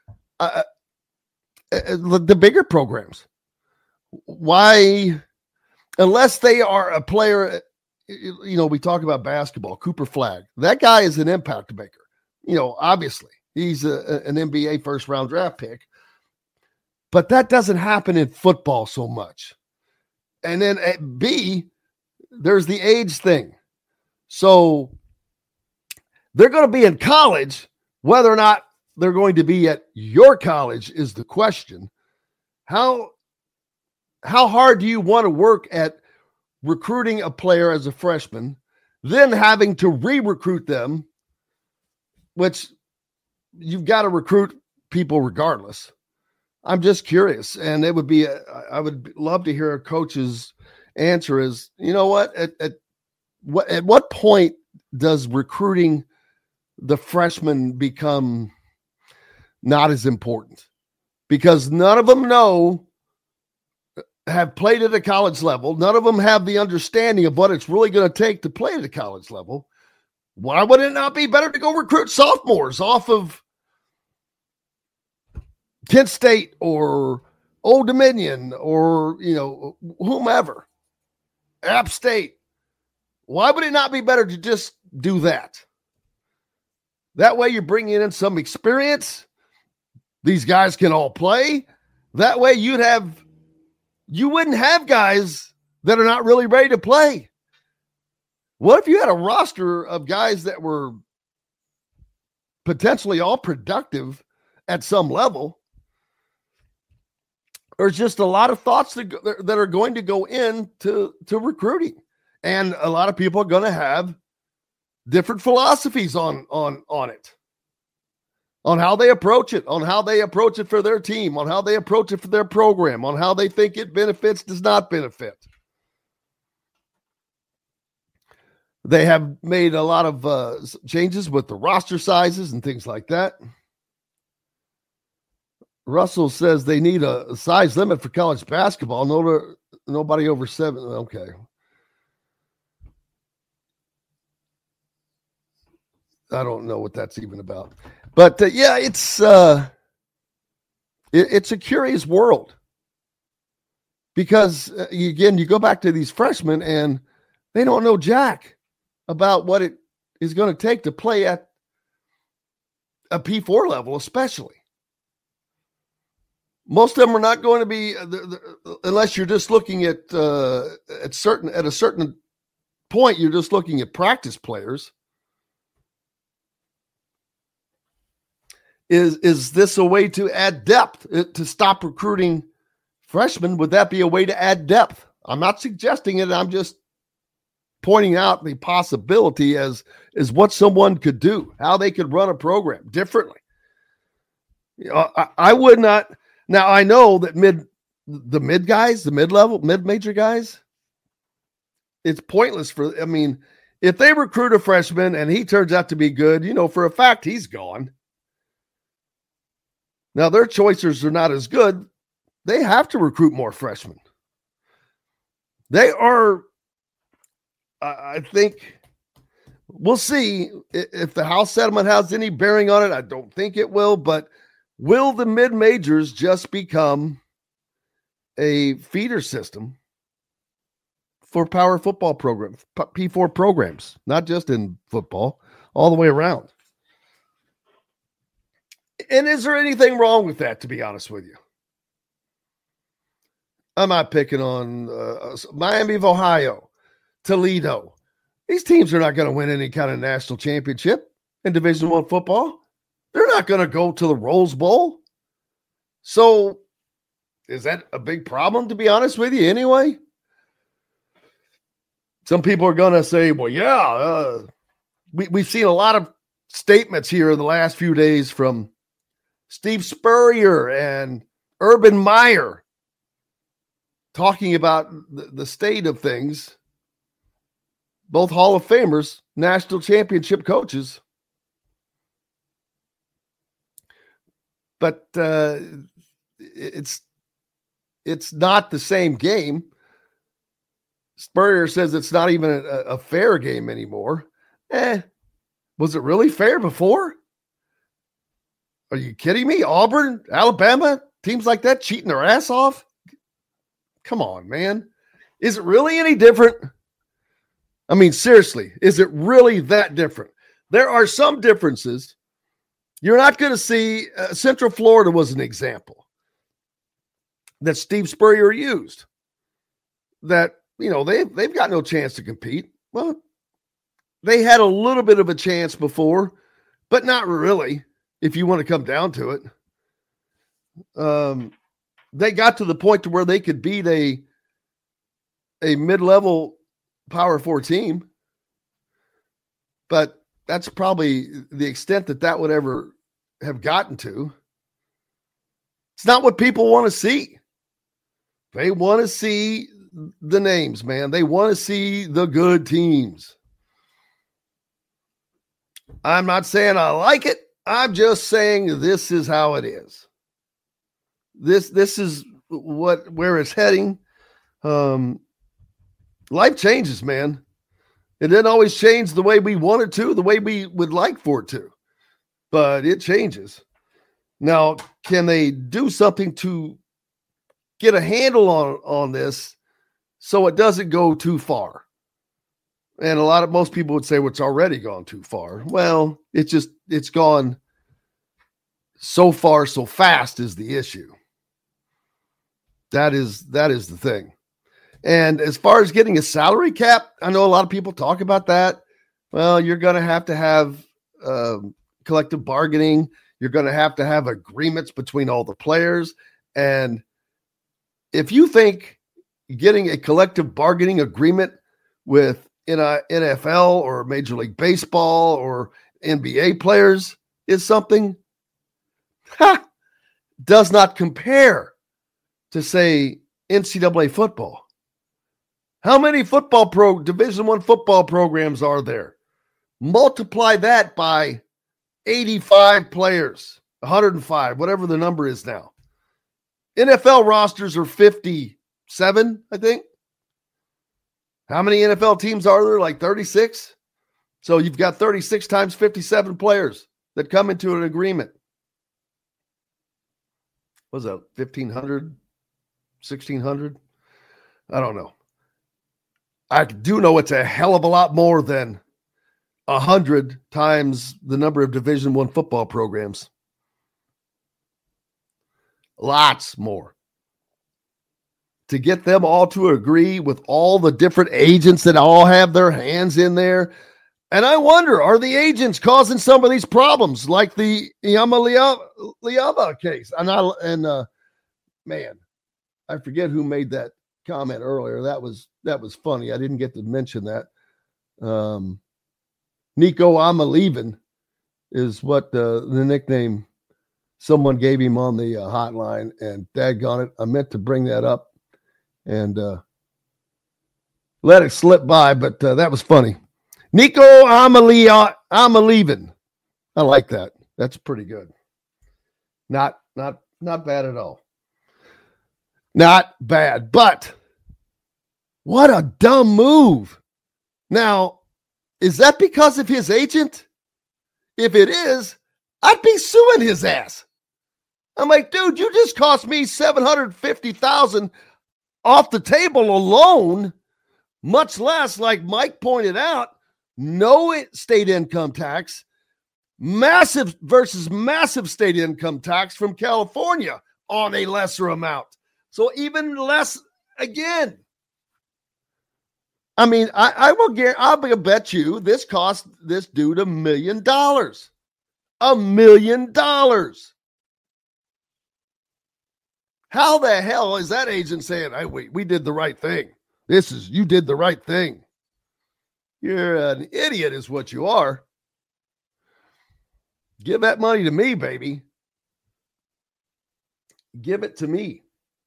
the bigger programs. Why, unless they are a player, we talk about basketball, Cooper Flagg. That guy is an impact maker. Obviously, he's an NBA first-round draft pick. But that doesn't happen in football so much. And then at B, there's the age thing. So they're going to be in college. Whether or not they're going to be at your college is the question. How hard do you want to work at recruiting a player as a freshman, then having to re-recruit them, which you've got to recruit people regardless? I'm just curious, and it would be I would love to hear a coach's answer. Is at what point does recruiting the freshmen become not as important? Because none of them have played at a college level. None of them have the understanding of what it's really going to take to play at a college level. Why would it not be better to go recruit sophomores off of Kent State or Old Dominion or, whomever, App State? Why would it not be better to just do that? That way you're bringing in some experience. These guys can all play. That way you wouldn't have guys that are not really ready to play. What if you had a roster of guys that were potentially all productive at some level? There's just a lot of thoughts that are going to go into recruiting. And a lot of people are going to have different philosophies on it, on how they approach it, on how they approach it for their team, on how they approach it for their program, on how they think it benefits, does not benefit. They have made a lot of changes with the roster sizes and things like that. Russell says they need a size limit for college basketball. Nobody over 7. Okay. I don't know what that's even about. But, it's a curious world. Because, again, you go back to these freshmen, and they don't know jack about what it is going to take to play at a P4 level, especially. Most of them are not going to be, unless you're just looking at a certain point, you're just looking at practice players. Is this a way to add depth, to stop recruiting freshmen? Would that be a way to add depth? I'm not suggesting it. I'm just pointing out the possibility as what someone could do, how they could run a program differently. I would not. Now, I know that the mid-major guys, it's pointless if they recruit a freshman and he turns out to be good, for a fact he's gone. Now, their choices are not as good. They have to recruit more freshmen. They are, I think, we'll see if the House settlement has any bearing on it. I don't think it will, but will the mid-majors just become a feeder system for power football programs, P4 programs, not just in football, all the way around? And is there anything wrong with that, to be honest with you? I'm not picking on Miami of Ohio, Toledo. These teams are not going to win any kind of national championship in Division I football. They're not going to go to the Rose Bowl. So is that a big problem, to be honest with you, anyway? Some people are going to say, well, yeah, we've seen a lot of statements here in the last few days from Steve Spurrier and Urban Meyer talking about the state of things. Both Hall of Famers, national championship coaches. But it's not the same game. Spurrier says it's not even a fair game anymore. Was it really fair before? Are you kidding me? Auburn, Alabama, teams like that cheating their ass off? Come on, man. Is it really any different? I mean, seriously, is it really that different? There are some differences. You're not going to see Central Florida was an example that Steve Spurrier used. That, you know, they've got no chance to compete. Well, they had a little bit of a chance before, but not really, if you want to come down to it. They got to the point to where they could beat a mid-level Power 4 team, but that's probably the extent that would ever have gotten to. It's not what people want to see. They want to see the names, man. They want to see the good teams. I'm not saying I like it. I'm just saying this is how it is. This is where it's heading. Life changes, man. It didn't always change the way we want it to, the way we would like for it to, but it changes. Now, can they do something to get a handle on this so it doesn't go too far? And most people would say, well, it's already gone too far. Well, it's gone so far, so fast is the issue. That is the thing. And as far as getting a salary cap, I know a lot of people talk about that. Well, you're going to have collective bargaining. You're going to have agreements between all the players. And if you think getting a collective bargaining agreement with NFL or Major League Baseball or NBA players is something, does not compare to, say, NCAA football. How many Division I football programs are there? Multiply that by 85 players, 105, whatever the number is now. NFL rosters are 57, I think. How many NFL teams are there? Like 36? So you've got 36 times 57 players that come into an agreement. What was that, 1,500, 1,600? I don't know. I do know it's a hell of a lot more than 100 times the number of Division I football programs. Lots more. To get them all to agree with all the different agents that all have their hands in there. And I wonder, are the agents causing some of these problems, like the Iamaleava case? Man, I forget who made that comment earlier. That was funny. I didn't get to mention that. Nico Amaleavin is what the nickname someone gave him on the hotline, and daggone it, I meant to bring that up and let it slip by, but that was funny. Nico Amaleavin. I like that. That's pretty good. Not bad at all. Not bad, but what a dumb move. Now, is that because of his agent? If it is, I'd be suing his ass. I'm like, dude, you just cost me $750,000 off the table alone, much less, like Mike pointed out, no state income tax, massive versus massive state income tax from California on a lesser amount. So even less again. I mean, I'll bet you this cost this dude $1 million. $1 million. How the hell is that agent saying, hey, we did the right thing? You did the right thing. You're an idiot is what you are. Give that money to me, baby. Give it to me.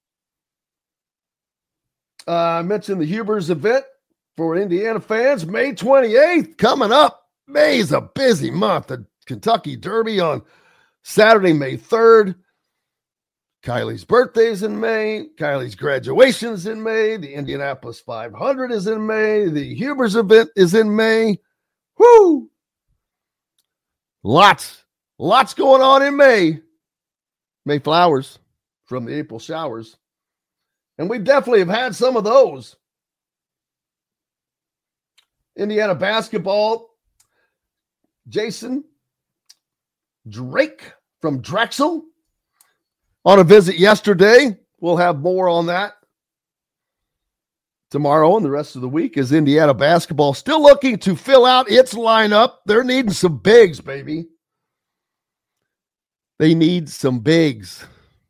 I mentioned the Hubers event for Indiana fans, May 28th, coming up. May is a busy month. The Kentucky Derby on Saturday, May 3rd. Kylie's birthday is in May. Kylie's graduation is in May. The Indianapolis 500 is in May. The Hubers event is in May. Woo! Lots going on in May. May flowers from the April showers. And we definitely have had some of those. Indiana basketball, Jason Drake from Drexel on a visit yesterday. We'll have more on that tomorrow and the rest of the week as Indiana basketball still looking to fill out its lineup. They're needing some bigs, baby. They need some bigs.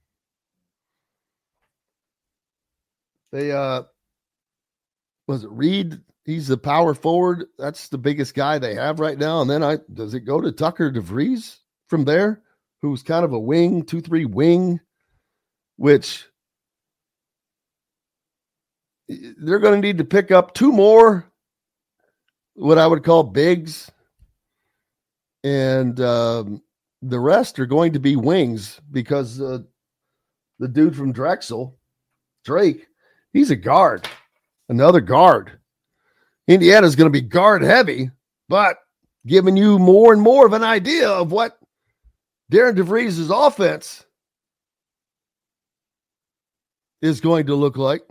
They, was it Reed? He's the power forward. That's the biggest guy they have right now. And then does it go to Tucker DeVries from there, who's kind of a wing, 2-3 wing, which they're going to need to pick up 2 more, what I would call bigs. And the rest are going to be wings because the dude from Drexel, Drake, he's a guard, another guard. Indiana's going to be guard heavy, but giving you more and more of an idea of what Darren DeVries' offense is going to look like.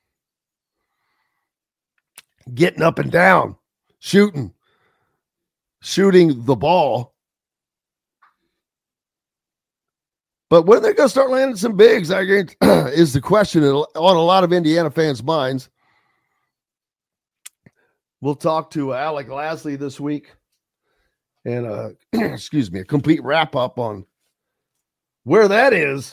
Getting up and down, shooting the ball. But when they're going to start landing some bigs, I guarantee, is the question on a lot of Indiana fans' minds. We'll talk to Alec Lasley this week and, a complete wrap-up on where that is.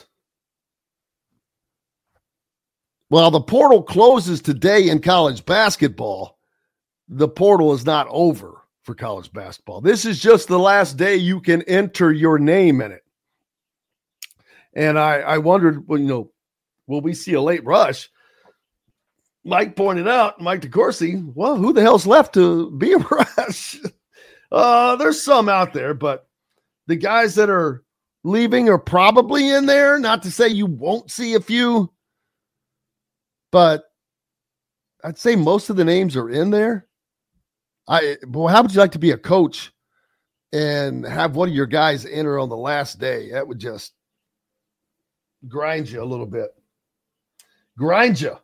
While the portal closes today in college basketball, the portal is not over for college basketball. This is just the last day you can enter your name in it. And I wondered, will we see a late rush? Mike pointed out, Mike DeCourcy, well, who the hell's left to be a rush? There's some out there, but the guys that are leaving are probably in there. Not to say you won't see a few, but I'd say most of the names are in there. Boy, how would you like to be a coach and have one of your guys enter on the last day? That would just grind you a little bit. Grind you.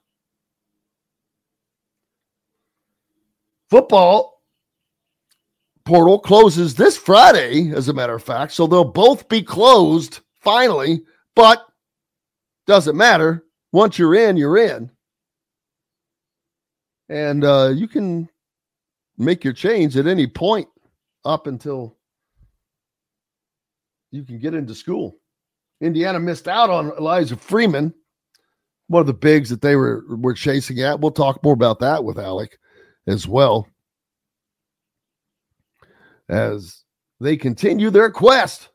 Football portal closes this Friday, as a matter of fact, so they'll both be closed finally, but doesn't matter. Once you're in, you're in. And you can make your change at any point up until you can get into school. Indiana missed out on Elijah Freeman, one of the bigs that they were chasing at. We'll talk more about that with Alec as well as they continue their quest.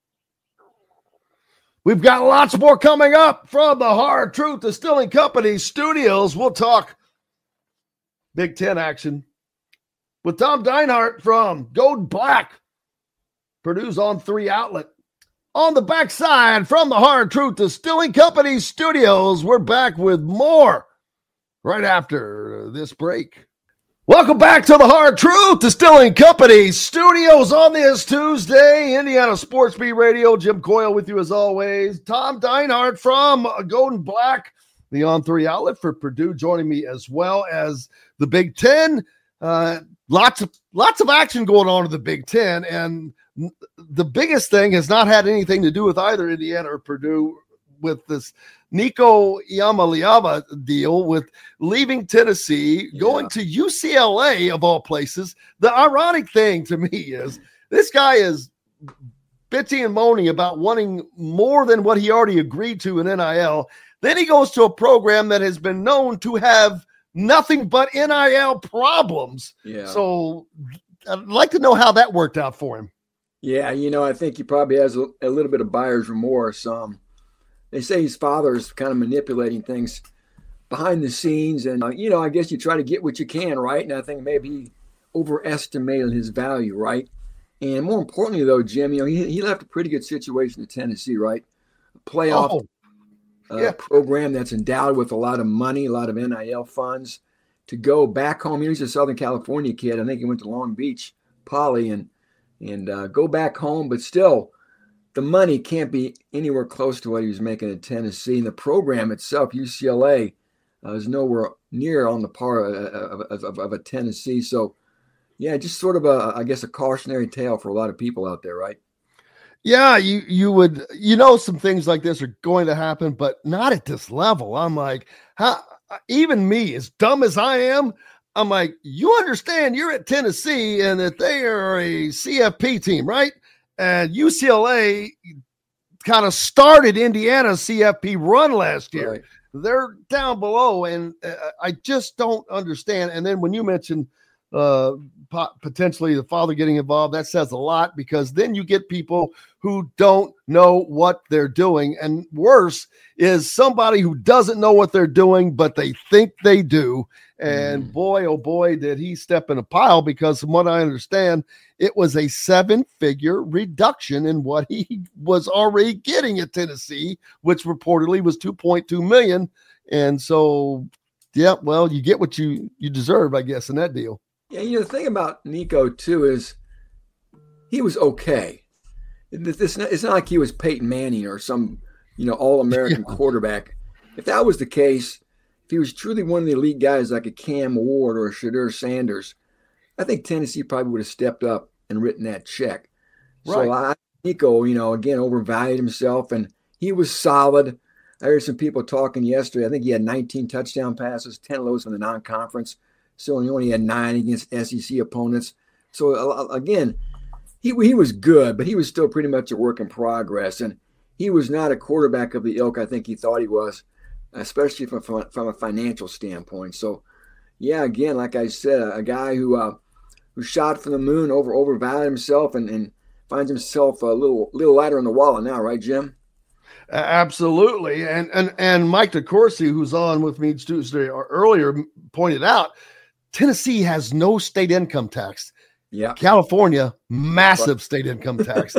We've got lots more coming up from the Hard Truth Distilling Company studios. We'll talk Big Ten action with Tom Deinhardt from Golden Black, Purdue's On3 outlet. On the backside from the Hard Truth Distilling Company studios, we're back with more right after this break. Welcome back to the Hard Truth Distilling Company studios on this Tuesday. Indiana Sports Beat Radio. Jim Coyle with you as always. Tom Deinhardt from Golden Black, the On3 outlet for Purdue, joining me as well as the Big Ten. Lots of action going on in the Big Ten, and the biggest thing has not had anything to do with either Indiana or Purdue with this Nico Iamaleava deal with leaving Tennessee, going to UCLA of all places. The ironic thing to me is this guy is bitching and moaning about wanting more than what he already agreed to in NIL. Then he goes to a program that has been known to have nothing but NIL problems. Yeah. So I'd like to know how that worked out for him. Yeah, I think he probably has a little bit of buyer's remorse. They say his father is kind of manipulating things behind the scenes. And, I guess you try to get what you can, right? And I think maybe he overestimated his value, right? And more importantly, though, Jim, he left a pretty good situation at Tennessee, right? A playoff program that's endowed with a lot of money, a lot of NIL funds, to go back home. He's a Southern California kid. I think he went to Long Beach Poly and and go back home. But still, the money can't be anywhere close to what he was making at Tennessee. And the program itself, UCLA, is nowhere near on the par of a Tennessee. So, yeah, just sort of I guess a cautionary tale for a lot of people out there, right? Yeah, you would, some things like this are going to happen, but not at this level. I'm like, how? Even me, as dumb as I am, I'm like, you understand you're at Tennessee and that they are a CFP team, right? And UCLA kind of started Indiana's CFP run last year. Right. They're down below, and I just don't understand. And then when you mentioned potentially the father getting involved, that says a lot, because then you get people who don't know what they're doing. And worse is somebody who doesn't know what they're doing, but they think they do. And boy, oh boy, did he step in a pile, because from what I understand, it was a 7-figure reduction in what he was already getting at Tennessee, which reportedly was $2.2 million. And so, yeah, well, you get what you deserve, I guess, in that deal. Yeah, the thing about Nico, too, is he was okay. It's not like he was Peyton Manning or some, all-American quarterback. If that was the case, if he was truly one of the elite guys like a Cam Ward or a Shadur Sanders, I think Tennessee probably would have stepped up and written that check. Right. So Nico, again, overvalued himself, and he was solid. I heard some people talking yesterday. I think he had 19 touchdown passes, 10 of those from the non-conference. So he only had 9 against SEC opponents. So, again, he was good, but he was still pretty much a work in progress. And he was not a quarterback of the ilk I think he thought he was, especially from a financial standpoint. So, yeah, again, like I said, a guy who shot from the moon, overvalued himself, and finds himself a little lighter on the wallet now, right, Jim? Absolutely. And Mike DeCourcy, who's on with me Tuesday or earlier, pointed out Tennessee has no state income tax. Yeah. California, massive state income tax.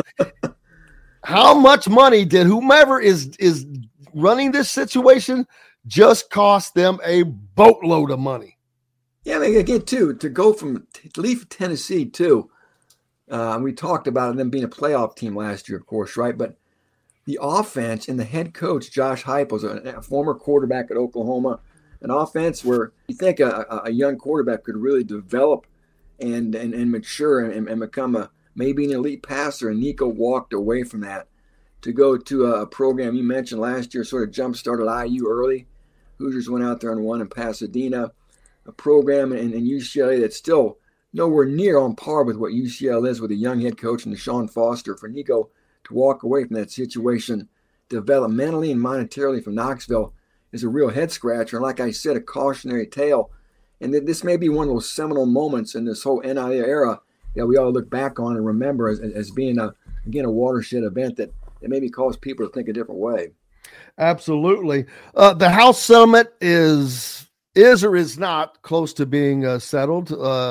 How much money did whomever is running this situation just cost them a boatload of money? Yeah, I mean, again, too, to leave Tennessee, too. We talked about them being a playoff team last year, of course, right? But the offense and the head coach, Josh Heupel, a former quarterback at Oklahoma, an offense where you think a young quarterback could really develop and mature and become maybe an elite passer. And Nico walked away from that to go to a program you mentioned last year, sort of jump-started IU early. Hoosiers went out there and won in Pasadena, a program in UCLA that's still nowhere near on par with what UCLA is with a young head coach and Deshaun Foster. For Nico to walk away from that situation developmentally and monetarily from Knoxville is a real head-scratcher. And like I said, a cautionary tale. And this may be one of those seminal moments in this whole NIL era that we all look back on and remember as being, a watershed event that maybe caused people to think a different way. Absolutely. The House settlement is or is not close to being settled.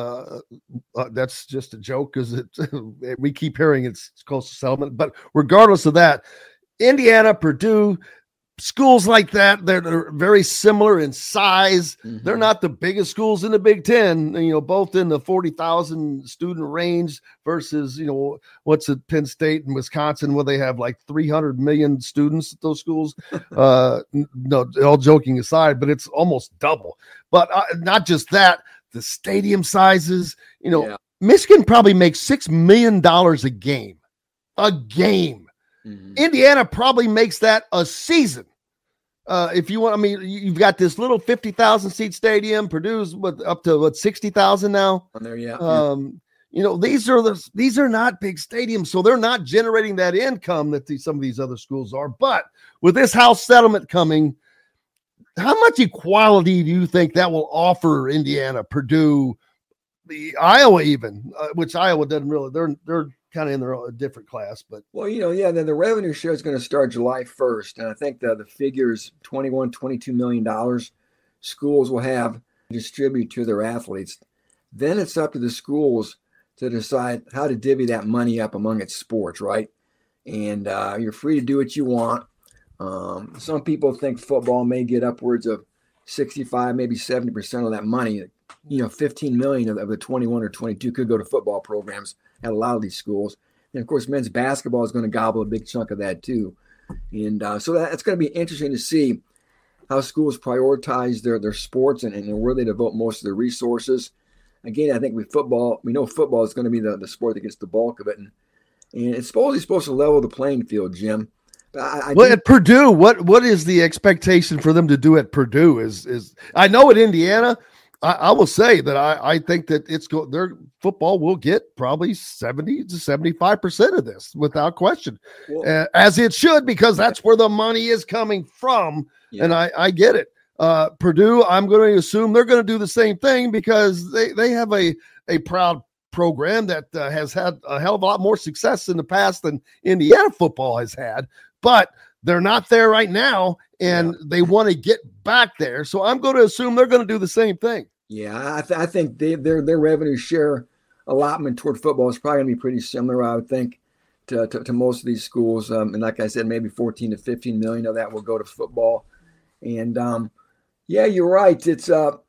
That's just a joke because we keep hearing it's close to settlement. But regardless of that, Indiana, Purdue, schools like that, they're very similar in size. Mm-hmm. They're not the biggest schools in the Big Ten, both in the 40,000 student range versus, what's at Penn State and Wisconsin, where they have like 300 million students at those schools. No, all joking aside, but it's almost double. But not just that, the stadium sizes, Michigan probably makes $6 million a game. Mm-hmm. Indiana probably makes that a season. If you want, you've got this little 50,000 seat stadium. Purdue's up to 60,000 now. On there, yeah. These are not big stadiums, so they're not generating that income that some of these other schools are. But with this House settlement coming, how much equality do you think that will offer Indiana, Purdue, Iowa, even? Which Iowa doesn't really. They're kind of in their own different class, but then the revenue share is going to start July 1st. And I think the figures $22 million schools will have to distribute to their athletes. Then it's up to the schools to decide how to divvy that money up among its sports, right? And you're free to do what you want. Some people think football may get upwards of 65, maybe 70% of that money. 15 million of the 21 or 22 could go to football programs. at a lot of these schools. And of course, men's basketball is going to gobble a big chunk of that too. And so that's going to be interesting to see how schools prioritize their sports and where they devote most of their resources. Again, I think with football, we know football is going to be the sport that gets the bulk of it. And it's supposed to level the playing field, Jim. But at Purdue, what is the expectation for them to do at Purdue? Is I know at Indiana, I will say that I think that their football will get probably 70 to 75% of this without question, as it should, because that's where the money is coming from. Yeah. And I get it. Purdue, I'm going to assume they're going to do the same thing because they have a proud program that has had a hell of a lot more success in the past than Indiana football has had, but they're not there right now, and they want to get back there. So I'm going to assume they're going to do the same thing. Yeah, I think their revenue share allotment toward football is probably going to be pretty similar, I would think, to most of these schools. And like I said, maybe 14 to 15 million of that will go to football. And you're right. It's there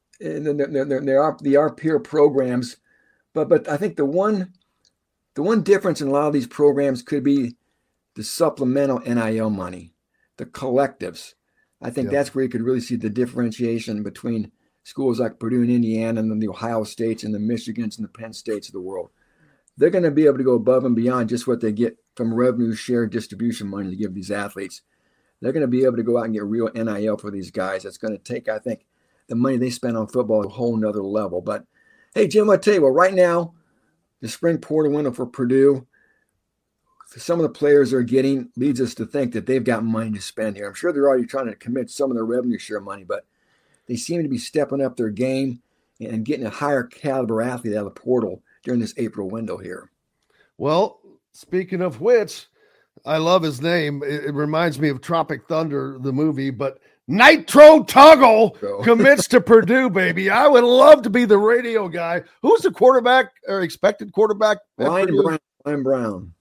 are peer programs, but I think the one difference in a lot of these programs could be the supplemental NIL money, the collectives. I think that's where you could really see the differentiation between schools like Purdue and Indiana and then the Ohio States and the Michigans and the Penn States of the world. They're going to be able to go above and beyond just what they get from revenue share distribution money to give these athletes. They're going to be able to go out and get real NIL for these guys. That's going to take, I think, the money they spend on football to a whole nother level. But, hey, Jim, I'll tell you what, right now, the spring portal window for Purdue, some of the players they're getting leads us to think that they've got money to spend here. I'm sure they're already trying to commit some of their revenue share money, but they seem to be stepping up their game and getting a higher caliber athlete out of the portal during this April window here. Well, speaking of which, I love his name. It reminds me of Tropic Thunder, the movie, but Nitro Tuggle commits to Purdue, baby. I would love to be the radio guy. Who's the quarterback or expected quarterback? Ryan Brown.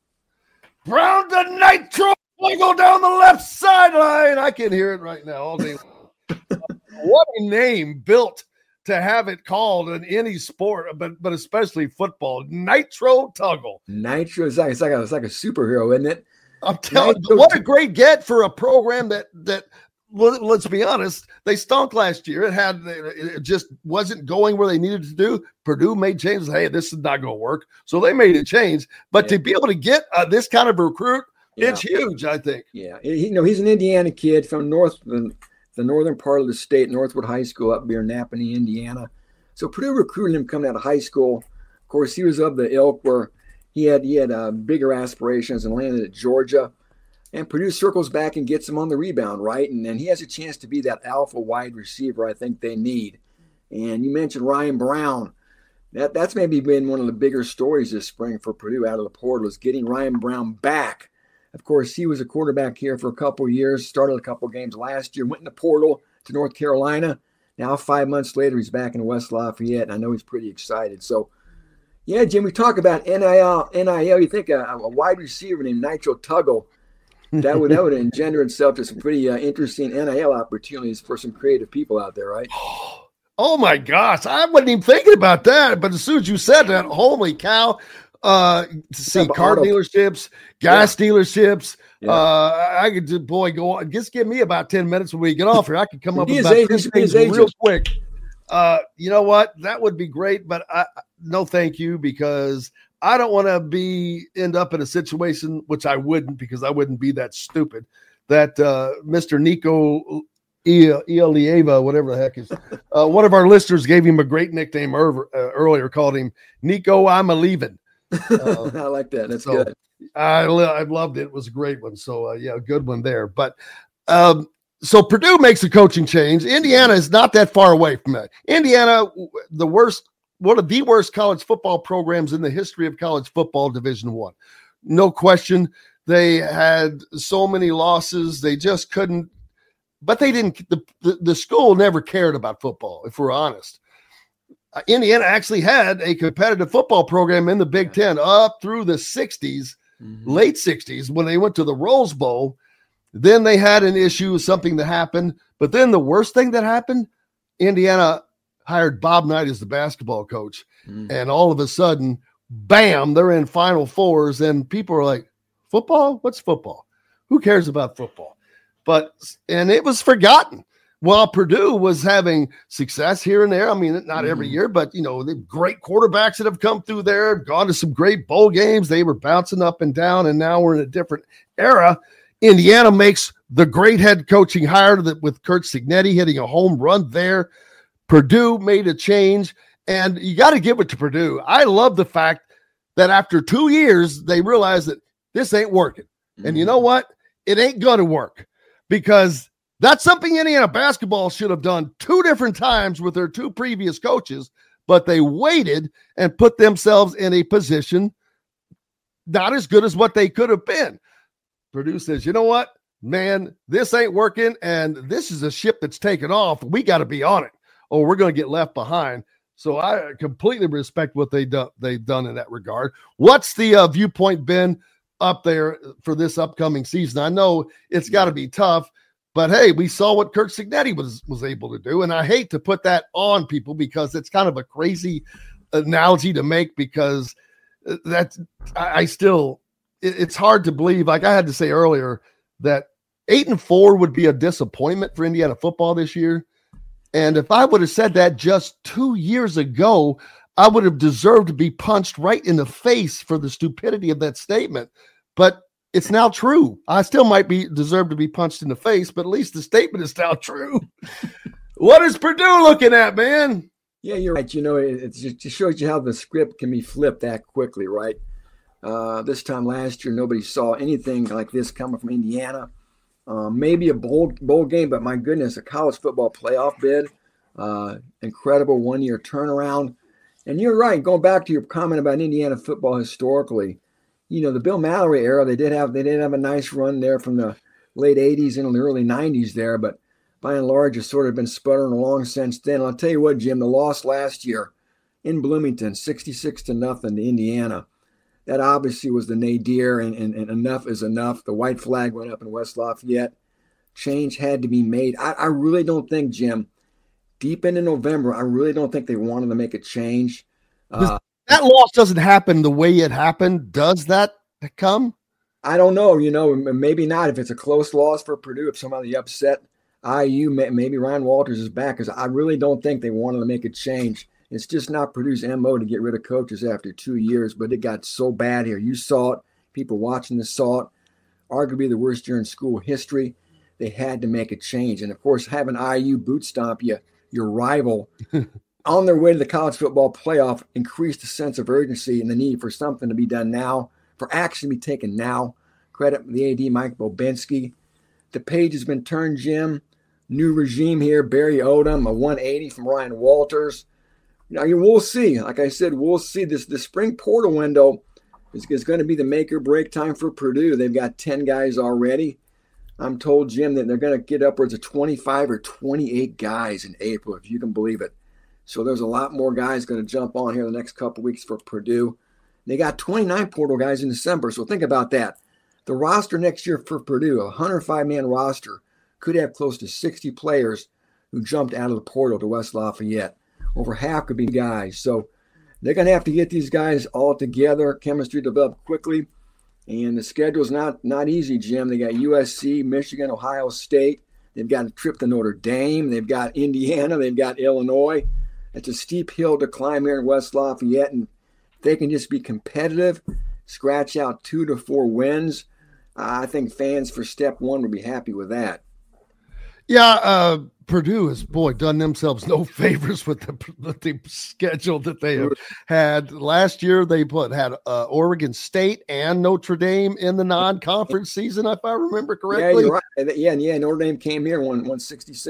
Brown to Nitro Tuggle down the left sideline. I can hear it right now all day. What a name built to have it called in any sport, but especially football. Nitro Tuggle. Nitro is like a superhero, isn't it? I'm telling you, what a great get for a program that let's be honest, they stunk last year. It just wasn't going where they needed to do. Purdue made changes. Hey, this is not going to work, so they made a change. But to be able to get this kind of recruit, it's huge, I think. Yeah, he's an Indiana kid from the northern part of the state, Northwood High School up near Napanee, Indiana. So Purdue recruited him coming out of high school. Of course, he was of the ilk where he had bigger aspirations and landed at Georgia. And Purdue circles back and gets him on the rebound, right? And then he has a chance to be that alpha wide receiver I think they need. And you mentioned Ryan Brown. That's maybe been one of the bigger stories this spring for Purdue out of the portal is getting Ryan Brown back. Of course, he was a quarterback here for a couple of years, started a couple of games last year, went in the portal to North Carolina. Now, 5 months later, he's back in West Lafayette, and I know he's pretty excited. So, yeah, Jim, we talk about NIL. You think a wide receiver named Nitro Tuggle, that would engender itself to some pretty interesting NIL opportunities for some creative people out there, right? Oh, my gosh. I wasn't even thinking about that. But as soon as you said that, holy cow. To see car dealerships, gas dealerships. Yeah. I could just, go on. Just give me about 10 minutes when we get off here. I could come up with about 10 things real quick. You know what? That would be great, but no thank you, because I don't want to end up in a situation, which I wouldn't, because I wouldn't be that stupid, that Mr. Nico Ialieva, whatever the heck is, one of our listeners gave him a great nickname earlier, called him Nico I'm a leaving. I like that. That's good. I loved it. It was a great one. So good one there. But so Purdue makes a coaching change. Indiana is not that far away from that. Indiana, one of the worst college football programs in the history of college football, Division I. No question. They had so many losses. They just couldn't, but they didn't, the school never cared about football, if we're honest. Indiana actually had a competitive football program in the Big Ten up through the 60s, late 60s, when they went to the Rose Bowl. Then they had an issue, something that happened. But then the worst thing that happened, Indiana hired Bob Knight as the basketball coach. And all of a sudden, bam, they're in Final Fours, and people are like, football? What's football? Who cares about football? And it was forgotten. While Purdue was having success here and there. I mean, not every year, but, the great quarterbacks that have come through there, gone to some great bowl games. They were bouncing up and down, and now we're in a different era. Indiana makes the great head coaching hire with Curt Cignetti hitting a home run there. Purdue made a change, and you got to give it to Purdue. I love the fact that after 2 years, they realized that this ain't working. And you know what? It ain't going to work, because that's something Indiana basketball should have done 2 different times with their 2 previous coaches, but they waited and put themselves in a position not as good as what they could have been. Purdue says, you know what, man, this ain't working, and this is a ship that's taken off. We got to be on it, or we're going to get left behind. So I completely respect what they've done in that regard. What's the viewpoint been up there for this upcoming season? I know it's got to be tough, but hey, we saw what Curt Cignetti was able to do, and I hate to put that on people because it's kind of a crazy analogy to make, because it's hard to believe. Like I had to say earlier, that 8-4 would be a disappointment for Indiana football this year. And if I would have said that just 2 years ago, I would have deserved to be punched right in the face for the stupidity of that statement. But it's now true. I still might deserve to be punched in the face, but at least the statement is now true. What is Purdue looking at, man? Yeah, you're right. It just shows you how the script can be flipped that quickly, right? This time last year, nobody saw anything like this coming from Indiana. Maybe a bowl game, but my goodness, a college football playoff bid. Incredible 1-year turnaround. And you're right, going back to your comment about Indiana football historically, the Bill Mallory era, they did have a nice run there from the late 80s into the early 90s there, but by and large, it's sort of been sputtering along since then. I'll tell you what, Jim, the loss last year in Bloomington, 66-0 to Indiana. That obviously was the nadir, and enough is enough. The white flag went up in West Lafayette. Change had to be made. I really don't think, Jim, deep into November, I really don't think they wanted to make a change. That loss doesn't happen the way it happened. Does that come? I don't know. Maybe not. If it's a close loss for Purdue, if somebody upset IU, maybe Ryan Walters is back, because I really don't think they wanted to make a change. It's just not Purdue's MO to get rid of coaches after 2 years, but it got so bad here. You saw it. People watching this saw it. Arguably the worst year in school history. They had to make a change. And, of course, having IU boot stomp your rival on their way to the college football playoff increased the sense of urgency and the need for something to be done now, for action to be taken now. Credit the AD, Mike Bobinski. The page has been turned, Jim. New regime here. Barry Odom, a 180 from Ryan Walters. We'll see. Like I said, we'll see. The spring portal window is going to be the make or break time for Purdue. They've got 10 guys already. I'm told, Jim, that they're going to get upwards of 25 or 28 guys in April, if you can believe it. So there's a lot more guys going to jump on here the next couple weeks for Purdue. They got 29 portal guys in December, so think about that. The roster next year for Purdue, a 105-man roster, could have close to 60 players who jumped out of the portal to West Lafayette. Over half could be guys. So they're going to have to get these guys all together, chemistry developed quickly. And the schedule's not easy, Jim. They got USC, Michigan, Ohio State. They've got a trip to Notre Dame. They've got Indiana. They've got Illinois. It's a steep hill to climb here in West Lafayette. And if they can just be competitive, scratch out 2 to 4 wins, I think fans for step one would be happy with that. Yeah, Purdue has, done themselves no favors with the schedule that they have had. Last year, they had Oregon State and Notre Dame in the non-conference season, if I remember correctly. Yeah, you're right. Yeah, Notre Dame came here and won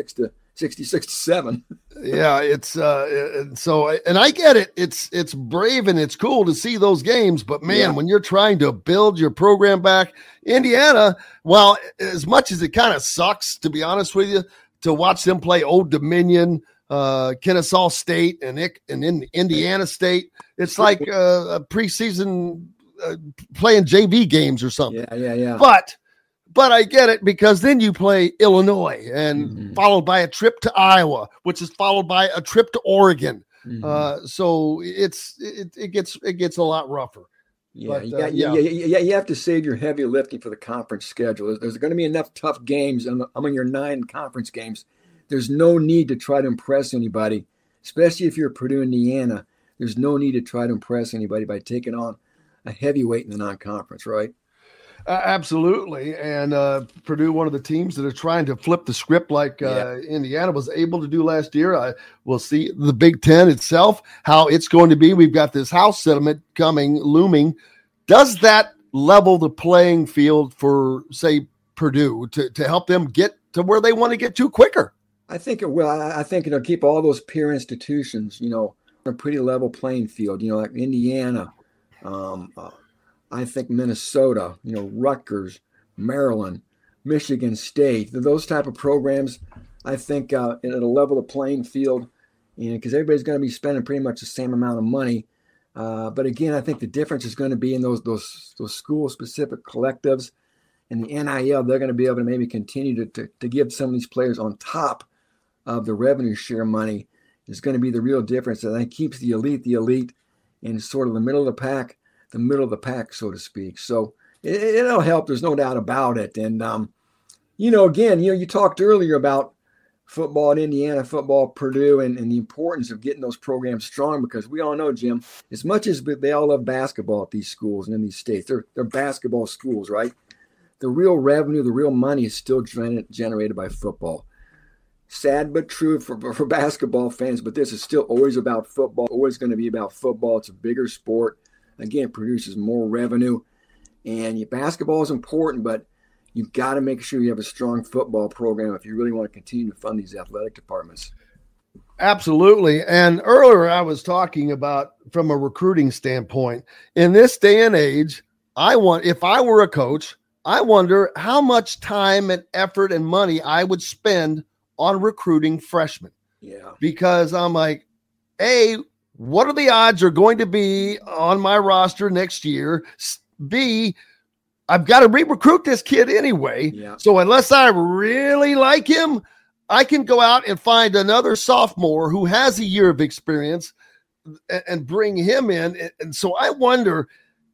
66-7. Yeah, it's and I get it. It's brave and it's cool to see those games, but man, when you're trying to build your program back, Indiana, well, as much as it kind of sucks, to be honest with you, to watch them play Old Dominion, Kennesaw State, and in Indiana State, it's like a preseason playing JV games or something. Yeah. But I get it, because then you play Illinois and followed by a trip to Iowa, which is followed by a trip to Oregon. So it gets a lot rougher. Yeah, but, you have to save your heavy lifting for the conference schedule. There's going to be enough tough games among your 9 conference games. There's no need to try to impress anybody, especially if you're Purdue, Indiana. There's no need to try to impress anybody by taking on a heavyweight in the non-conference, right? Absolutely. And Purdue, one of the teams that are trying to flip the script like Indiana was able to do last year. We'll see the Big Ten itself, how it's going to be. We've got this House settlement looming. Does that level the playing field for, say, Purdue to help them get to where they want to get to quicker? I think it will. I think it'll keep all those peer institutions, on a pretty level playing field, like Indiana, I think Minnesota, Rutgers, Maryland, Michigan State, those type of programs, I think it'll level the playing field, because everybody's going to be spending pretty much the same amount of money. But again, I think the difference is going to be in those school-specific collectives and the NIL. They're going to be able to maybe continue to give some of these players on top of the revenue share money is going to be the real difference. And that keeps the elite in sort of the middle of the pack, so to speak. So it'll help. There's no doubt about it. And, again, you talked earlier about football at Indiana, football at Purdue, and the importance of getting those programs strong, because we all know, Jim, as much as they all love basketball at these schools and in these states, they're basketball schools, right? The real revenue, the real money is still generated by football. Sad but true for basketball fans, but this is still always about football, always going to be about football. It's a bigger sport. Again, it produces more revenue. And basketball is important, but you've got to make sure you have a strong football program if you really want to continue to fund these athletic departments. Absolutely. And earlier I was talking about from a recruiting standpoint. In this day and age, if I were a coach, I wonder how much time and effort and money I would spend on recruiting freshmen. Yeah. Because I'm like, A, what are the odds are going to be on my roster next year? B, I've got to re-recruit this kid anyway. Yeah. So unless I really like him, I can go out and find another sophomore who has a year of experience and bring him in. And so I wonder,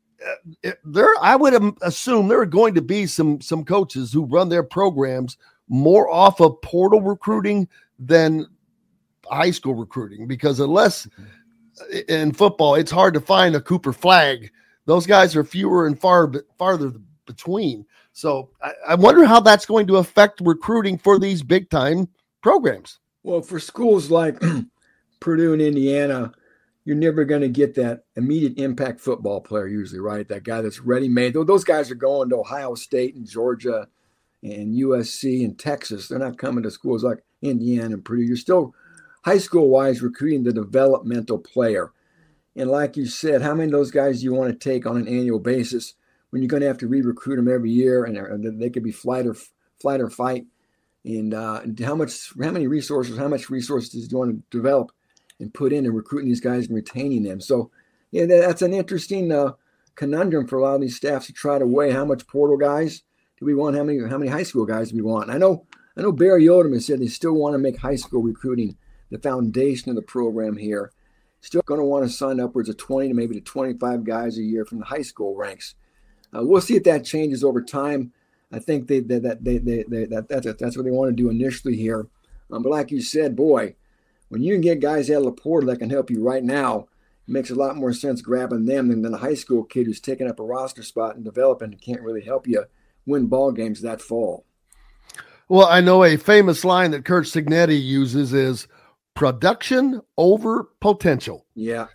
I would assume there are going to be some coaches who run their programs more off of portal recruiting than high school recruiting, because unless in football, it's hard to find a Cooper Flagg. Those guys are fewer and farther between. So I wonder how that's going to affect recruiting for these big time programs. Well, for schools like Purdue and Indiana, you're never going to get that immediate impact football player usually, right? That guy that's ready-made. Those guys are going to Ohio State and Georgia and USC and Texas. They're not coming to schools like Indiana and Purdue. You're still high school-wise recruiting the developmental player. And like you said, how many of those guys do you want to take on an annual basis when you're going to have to re-recruit them every year, and they could be flight or fight? And how much resources do you want to develop and put in recruiting these guys and retaining them? So, yeah, that's an interesting conundrum for a lot of these staffs to try to weigh how much portal guys do we want, how many high school guys do we want. And I know Barry Odom has said they still want to make high school recruiting the foundation of the program here. Still going to want to sign upwards of 20 to maybe to 25 guys a year from the high school ranks. We'll see if that changes over time. I think that's what they want to do initially here. But like you said, boy, when you can get guys out of the portal that can help you right now, it makes a lot more sense grabbing them than a high school kid who's taking up a roster spot and developing and can't really help you win ball games that fall. Well, I know a famous line that Curt Cignetti uses is production over potential. Yeah.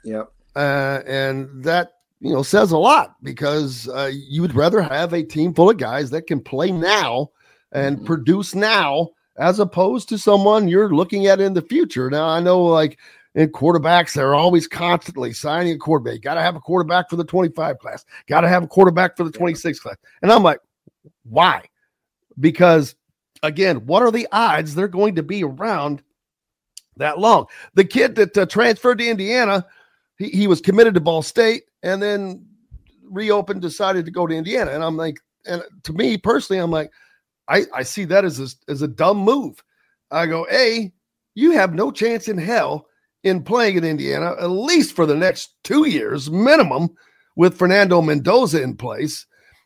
And that, says a lot, because you would rather have a team full of guys that can play now and produce now, as opposed to someone you're looking at in the future. Now, I know, like in quarterbacks, they're always constantly signing a quarterback. Got to have a quarterback for the 25 class. Got to have a quarterback for the 26 class. And I'm like, why? Because, again, what are the odds they're going to be around that long? The kid that transferred to Indiana, he was committed to Ball State and then reopened, decided to go to Indiana. And I'm like, and to me personally, I'm like, I see that as a dumb move. I go, A, you have no chance in hell in playing in Indiana, at least for the next 2 years minimum, with Fernando Mendoza in place.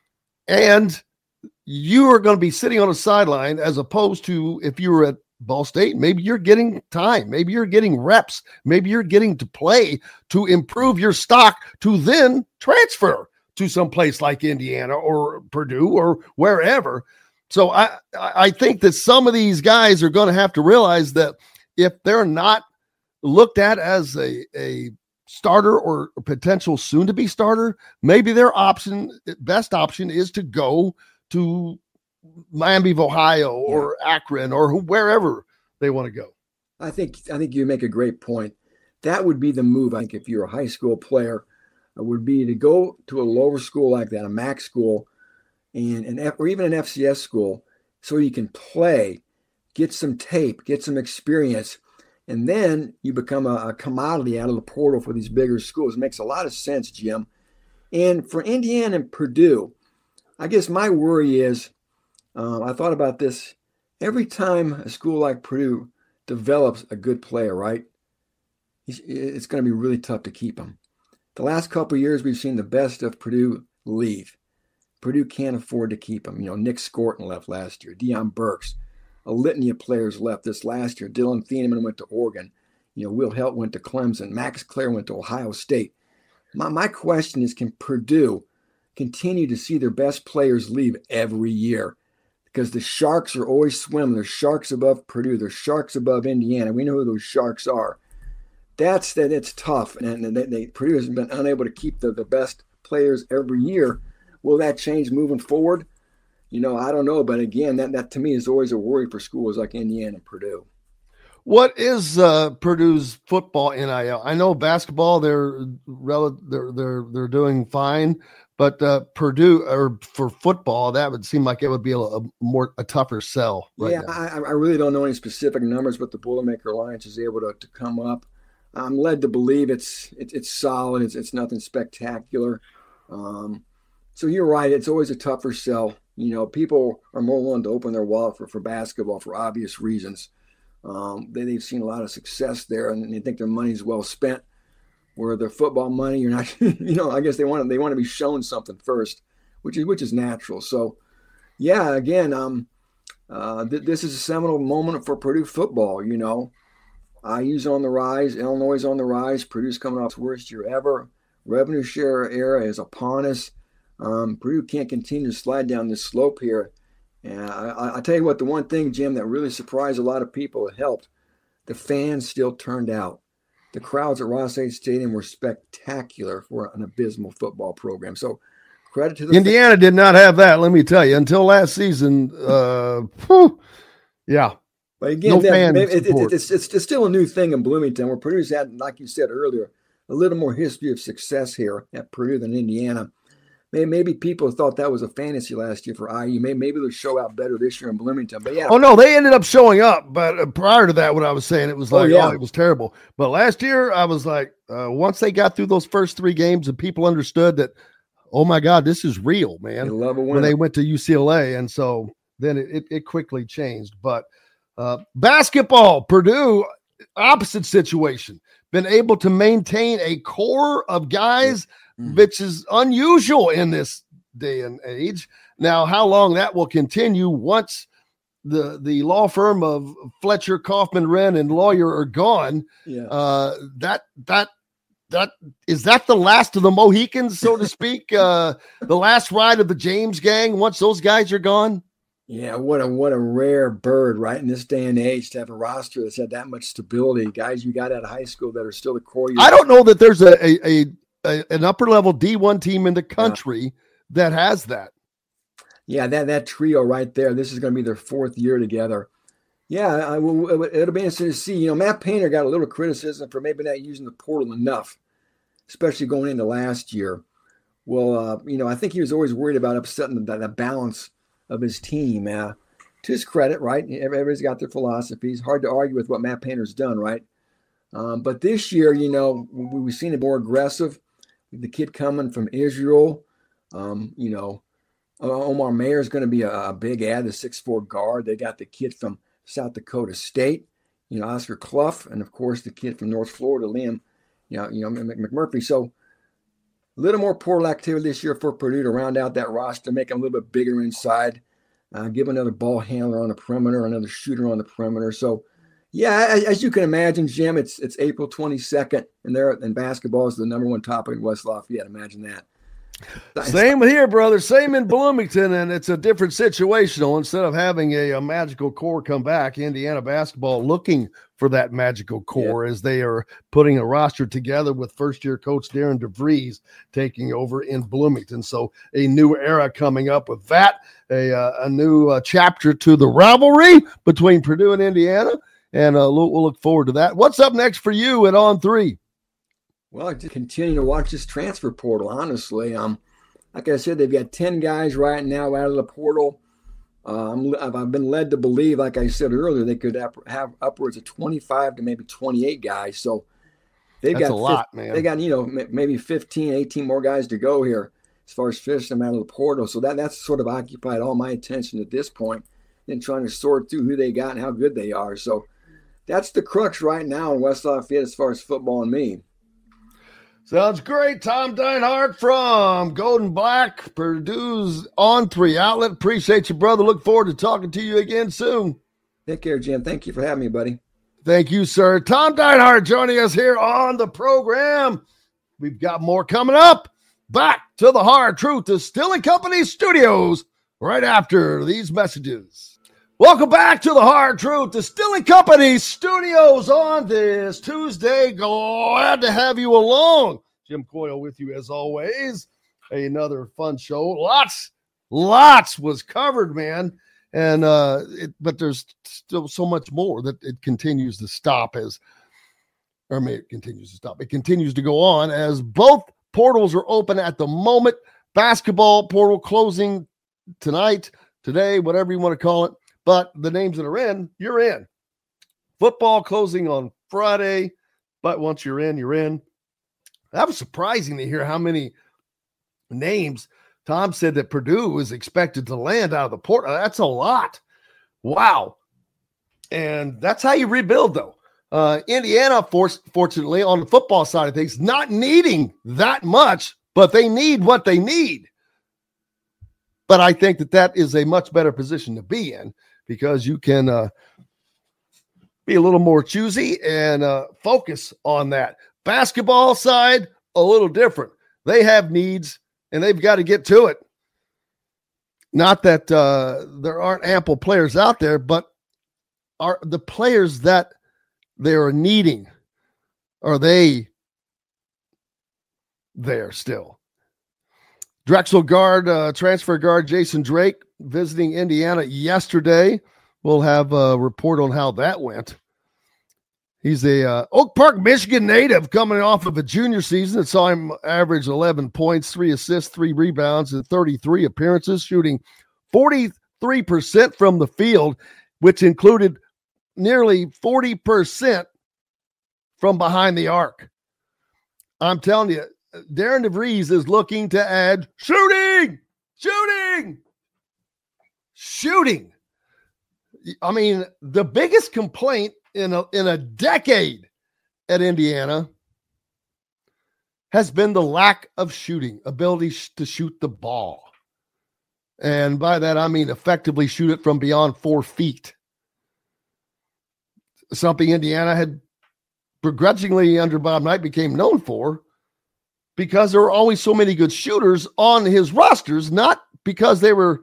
And you are going to be sitting on a sideline, as opposed to if you were at Ball State, maybe you're getting time, maybe you're getting reps, maybe you're getting to play to improve your stock to then transfer to some place like Indiana or Purdue or wherever. So I think that some of these guys are going to have to realize that if they're not looked at as a starter or a potential soon-to-be starter, maybe their best option is to go to Miami of Ohio or Akron or wherever they want to go. I think you make a great point. That would be the move. I think if you're a high school player, it would be to go to a lower school like that, a MAC school, or even an FCS school, so you can play, get some tape, get some experience, and then you become a commodity out of the portal for these bigger schools. It makes a lot of sense, Jim. And for Indiana and Purdue, I guess my worry is, I thought about this, every time a school like Purdue develops a good player, right, it's going to be really tough to keep him. The last couple of years, we've seen the best of Purdue leave. Purdue can't afford to keep him. Nick Scorton left last year. Deion Burks. A litany of players left this last year. Dylan Thieneman went to Oregon. Will Helt went to Clemson. Max Clare went to Ohio State. My question is, can Purdue continue to see their best players leave every year? Because the Sharks are always swimming. There's Sharks above Purdue. There's Sharks above Indiana. We know who those Sharks are. It's tough. And Purdue has been unable to keep the best players every year. Will that change moving forward? I don't know. But again, that to me is always a worry for schools like Indiana and Purdue. What is Purdue's football NIL? I know basketball they're doing fine, but Purdue, or for football, that would seem like it would be a tougher sell. Right now. I really don't know any specific numbers, but the Boilermaker Alliance is able to come up. I'm led to believe it's solid. It's nothing spectacular. So you're right. It's always a tougher sell. People are more willing to open their wallet for basketball for obvious reasons. They've seen a lot of success there, and they think their money's well spent. Where their football money, you're not. I guess they want to be shown something first, which is natural. So, yeah, again, this is a seminal moment for Purdue football. IU's on the rise, Illinois is on the rise. Purdue's coming off its worst year ever. Revenue share era is upon us. Purdue can't continue to slide down this slope here. And I tell you what, the one thing, Jim, that really surprised a lot of people, it helped. The fans still turned out. The crowds at Ross-Ade Stadium were spectacular for an abysmal football program. So credit to the Indiana did not have that, let me tell you, until last season. Yeah. But again, it's still a new thing in Bloomington, where Purdue's had, like you said earlier, a little more history of success here at Purdue than Indiana. Maybe people thought that was a fantasy last year for IU. Maybe they'll show out better this year in Bloomington. But yeah. Oh no, they ended up showing up. But prior to that, what I was saying, it was like, it was terrible. But last year, I was like, once they got through those first 3 games, and people understood that, oh my God, this is real, man. They love a winner. When they went to UCLA, and so then it quickly changed. But basketball, Purdue, opposite situation, been able to maintain a core of guys. Which is unusual in this day and age. Now, how long that will continue once the law firm of Fletcher, Kaufman, Wren, and Lawyer are gone? Yeah. That is that the last of the Mohicans, so to speak? The last ride of the James gang once those guys are gone? Yeah, what a rare bird, right? In this day and age, to have a roster that's had that much stability, guys you got out of high school that are still the core. I don't know that there's an upper level D1 team in the country that has that. Yeah, that trio right there. This is going to be their 4th year together. Yeah, it'll be interesting to see. Matt Painter got a little criticism for maybe not using the portal enough, especially going into last year. Well, I think he was always worried about upsetting the balance of his team. To his credit, right? Everybody's got their philosophies. Hard to argue with what Matt Painter's done, right? But this year, we've seen it more aggressive. The kid coming from Israel, Omar Mayer is going to be a big add, the 6'4" guard. They got the kid from South Dakota State. Oscar Clough, and of course the kid from North Florida, Liam, McMurphy. So a little more portal activity this year for Purdue to round out that roster, make them a little bit bigger inside, give another ball handler on the perimeter, another shooter on the perimeter. So, yeah, as you can imagine, Jim, it's April 22nd, and basketball is the number one topic in West Lafayette. Imagine that. Same here, brother. Same in Bloomington, and it's a different situational. Instead of having a magical core come back, Indiana basketball looking for that magical core as they are putting a roster together with first-year coach Darren DeVries taking over in Bloomington. So a new era coming up with that, a new chapter to the rivalry between Purdue and Indiana, and we'll look forward to that. What's up next for you at On 3? Well, I just continue to watch this transfer portal, honestly. Like I said, they've got 10 guys right now out of the portal. I've been led to believe, like I said earlier, they could have upwards of 25 to maybe 28 guys. So that's got a lot, man. They got, maybe 15, 18 more guys to go here as far as fishing them out of the portal. So that's sort of occupied all my attention at this point, and trying to sort through who they got and how good they are. So that's the crux right now in West Lafayette as far as football and me. Sounds great. Tom Deinhardt from Golden Black, Purdue's On 3 outlet. Appreciate you, brother. Look forward to talking to you again soon. Take care, Jim. Thank you for having me, buddy. Thank you, sir. Tom Deinhardt joining us here on the program. We've got more coming up. Back to the Hard Truth Distilling Company studios right after these messages. Welcome back to the Hard Truth Distilling Company studios on this Tuesday. Glad to have you along. Jim Coyle with you as always. Another fun show. Lots was covered, man. And but there's still so much more that it continues to stop it continues to go on as both portals are open at the moment. Basketball portal closing today, whatever you want to call it. But the names that are in, you're in. Football closing on Friday, but once you're in, you're in. That was surprising to hear how many names. Tom said that Purdue is expected to land out of the portal. That's a lot. Wow. And that's how you rebuild, though. Indiana, fortunately, on the football side of things, not needing that much, but they need what they need. But I think that is a much better position to be in, because you can be a little more choosy and focus on that. Basketball side, a little different. They have needs, and they've got to get to it. Not that there aren't ample players out there, but are the players that they are needing, are they there still? Drexel guard, transfer guard Jason Drake visiting Indiana yesterday. We'll have a report on how that went. He's a Oak Park, Michigan native coming off of a junior season that saw him average 11 points, 3 assists, 3 rebounds, and 33 appearances, shooting 43% from the field, which included nearly 40% from behind the arc. I'm telling you, Darren DeVries is looking to add shooting. I mean, the biggest complaint in a decade at Indiana has been the lack of shooting, ability to shoot the ball. And by that, I mean effectively shoot it from beyond 4 feet. Something Indiana had begrudgingly under Bob Knight became known for, because there were always so many good shooters on his rosters, not because they were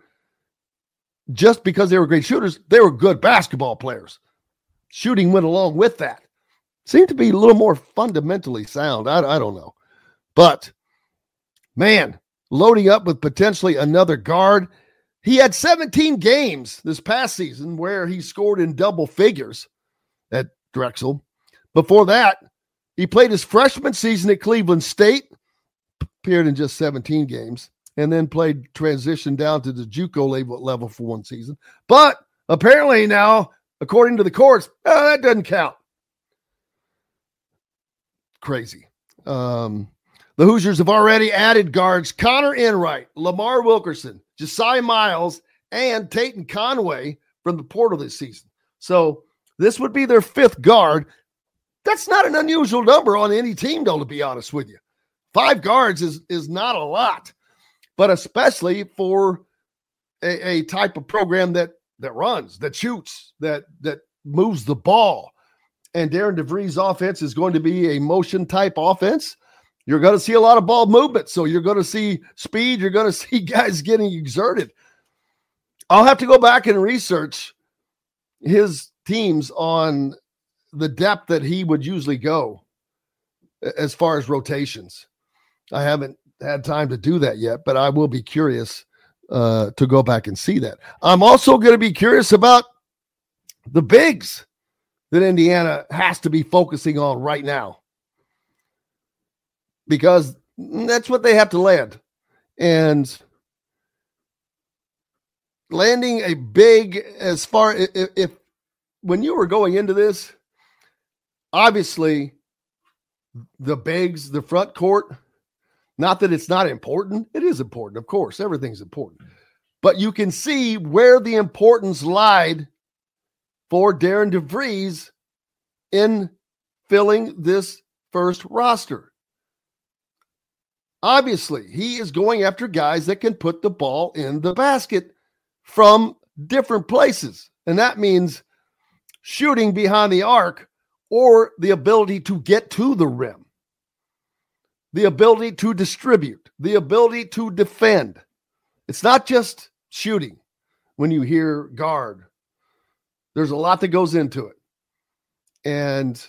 great shooters. They were good basketball players. Shooting went along with that. Seemed to be a little more fundamentally sound. I don't know. But, man, loading up with potentially another guard. He had 17 games this past season where he scored in double figures at Drexel. Before that, he played his freshman season at Cleveland State, appeared in just 17 games, and then played transition down to the JUCO level for 1 season. But apparently now, according to the courts, that doesn't count. Crazy. The Hoosiers have already added guards Connor Enright, Lamar Wilkerson, Josiah Miles, and Tayton Conway from the portal this season. So This would be their 5th guard. That's not an unusual number on any team, though, to be honest with you. 5 guards is not a lot, but especially for a type of program that runs, that shoots, that moves the ball. And Darren DeVries' offense is going to be a motion-type offense. You're going to see a lot of ball movement, so you're going to see speed. You're going to see guys getting exerted. I'll have to go back and research his teams on the depth that he would usually go as far as rotations. I haven't had time to do that yet, but I will be curious to go back and see that. I'm also going to be curious about the bigs that Indiana has to be focusing on right now, because that's what they have to land. And landing a big, as far if when you were going into this, obviously the bigs, the front court, not that it's not important. It is important, of course. Everything's important. But you can see where the importance lied for Darren DeVries in filling this first roster. Obviously, he is going after guys that can put the ball in the basket from different places. And that means shooting behind the arc or the ability to get to the rim, the ability to distribute, the ability to defend. It's not just shooting. When you hear guard, there's a lot that goes into it. And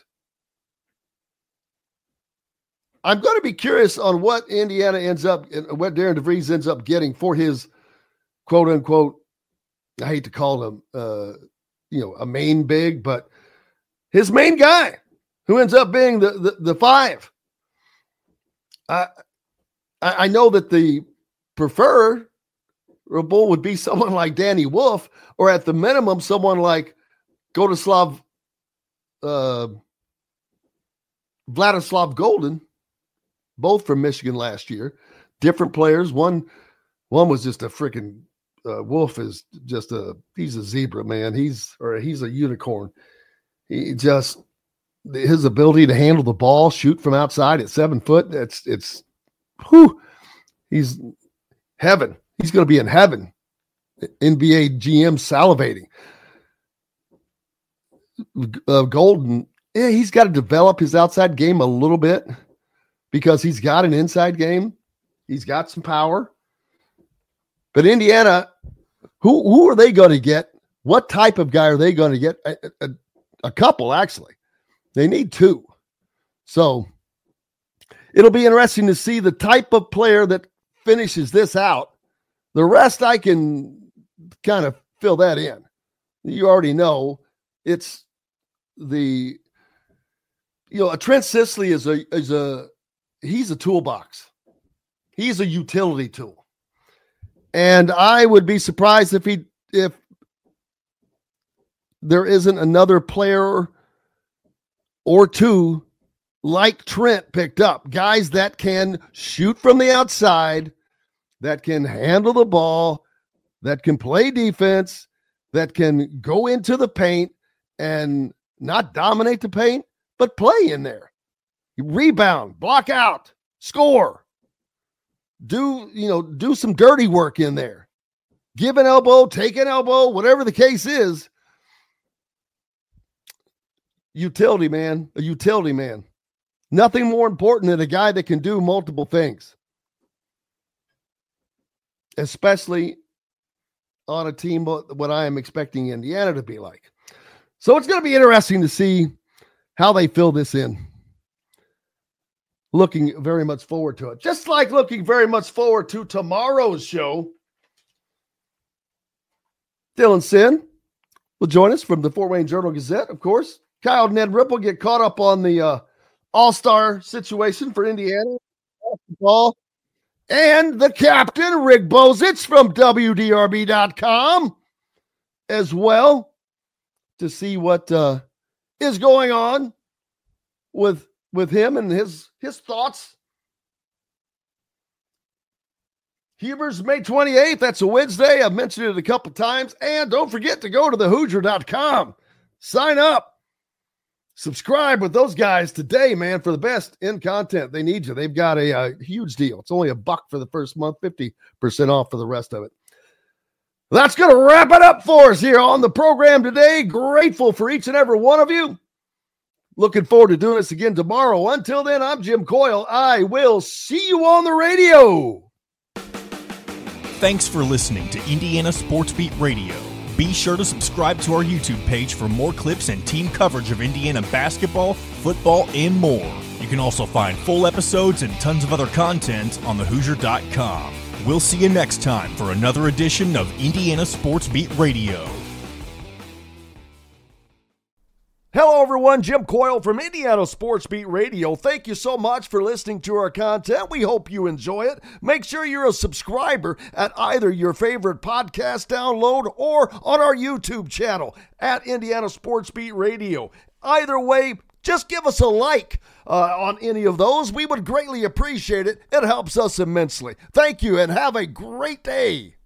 I'm going to be curious on what Indiana ends up, what Darren DeVries ends up getting for his quote unquote, I hate to call him, a main big, but his main guy who ends up being the 5. I know that the preferable would be someone like Danny Wolf, or at the minimum, someone like Vladislav Golden, both from Michigan last year. Different players. One was just a freaking Wolf is just he's a zebra, man. He's a unicorn. He just, his ability to handle the ball, shoot from outside at 7 foot. He's heaven. He's going to be in heaven. NBA GM salivating. Golden, he's got to develop his outside game a little bit because he's got an inside game. He's got some power. But Indiana, who are they going to get? What type of guy are they going to get? A couple, actually. They need 2. So it'll be interesting to see the type of player that finishes this out. The rest, I can kind of fill that in. You already know it's a Trent Sisley he's a toolbox. He's a utility tool. And I would be surprised if there isn't another player or 2 like Trent picked up. Guys that can shoot from the outside, that can handle the ball, that can play defense, that can go into the paint and not dominate the paint, but play in there. Rebound, block out, score. Do some dirty work in there. Give an elbow, take an elbow, whatever the case is. A utility man. Nothing more important than a guy that can do multiple things, especially on a team what I am expecting Indiana to be like. So it's going to be interesting to see how they fill this in. Looking very much forward to it. Just like looking very much forward to tomorrow's show. Dylan Sin will join us from the Fort Wayne Journal-Gazette, of course. Kyle and Ned Ripple get caught up on the all-star situation for Indiana basketball. And the captain, Rick Bozich from WDRB.com as well, to see what is going on with him and his thoughts. Huber's May 28th. That's a Wednesday. I've mentioned it a couple times. And don't forget to go to thehoosier.com. Sign up. Subscribe with those guys today, man, for the best in content. They need you. They've got a huge deal. It's only $1 for the first month, 50% off for the rest of it. That's going to wrap it up for us here on the program today. Grateful for each and every one of you. Looking forward to doing this again tomorrow. Until then, I'm Jim Coyle. I will see you on the radio. Thanks for listening to Indiana Sports Beat Radio. Be sure to subscribe to our YouTube page for more clips and team coverage of Indiana basketball, football, and more. You can also find full episodes and tons of other content on thehoosier.com. We'll see you next time for another edition of Indiana Sports Beat Radio. Hello, everyone. Jim Coyle from Indiana Sports Beat Radio. Thank you so much for listening to our content. We hope you enjoy it. Make sure you're a subscriber at either your favorite podcast download or on our YouTube channel at Indiana Sports Beat Radio. Either way, just give us a like on any of those. We would greatly appreciate it. It helps us immensely. Thank you and have a great day.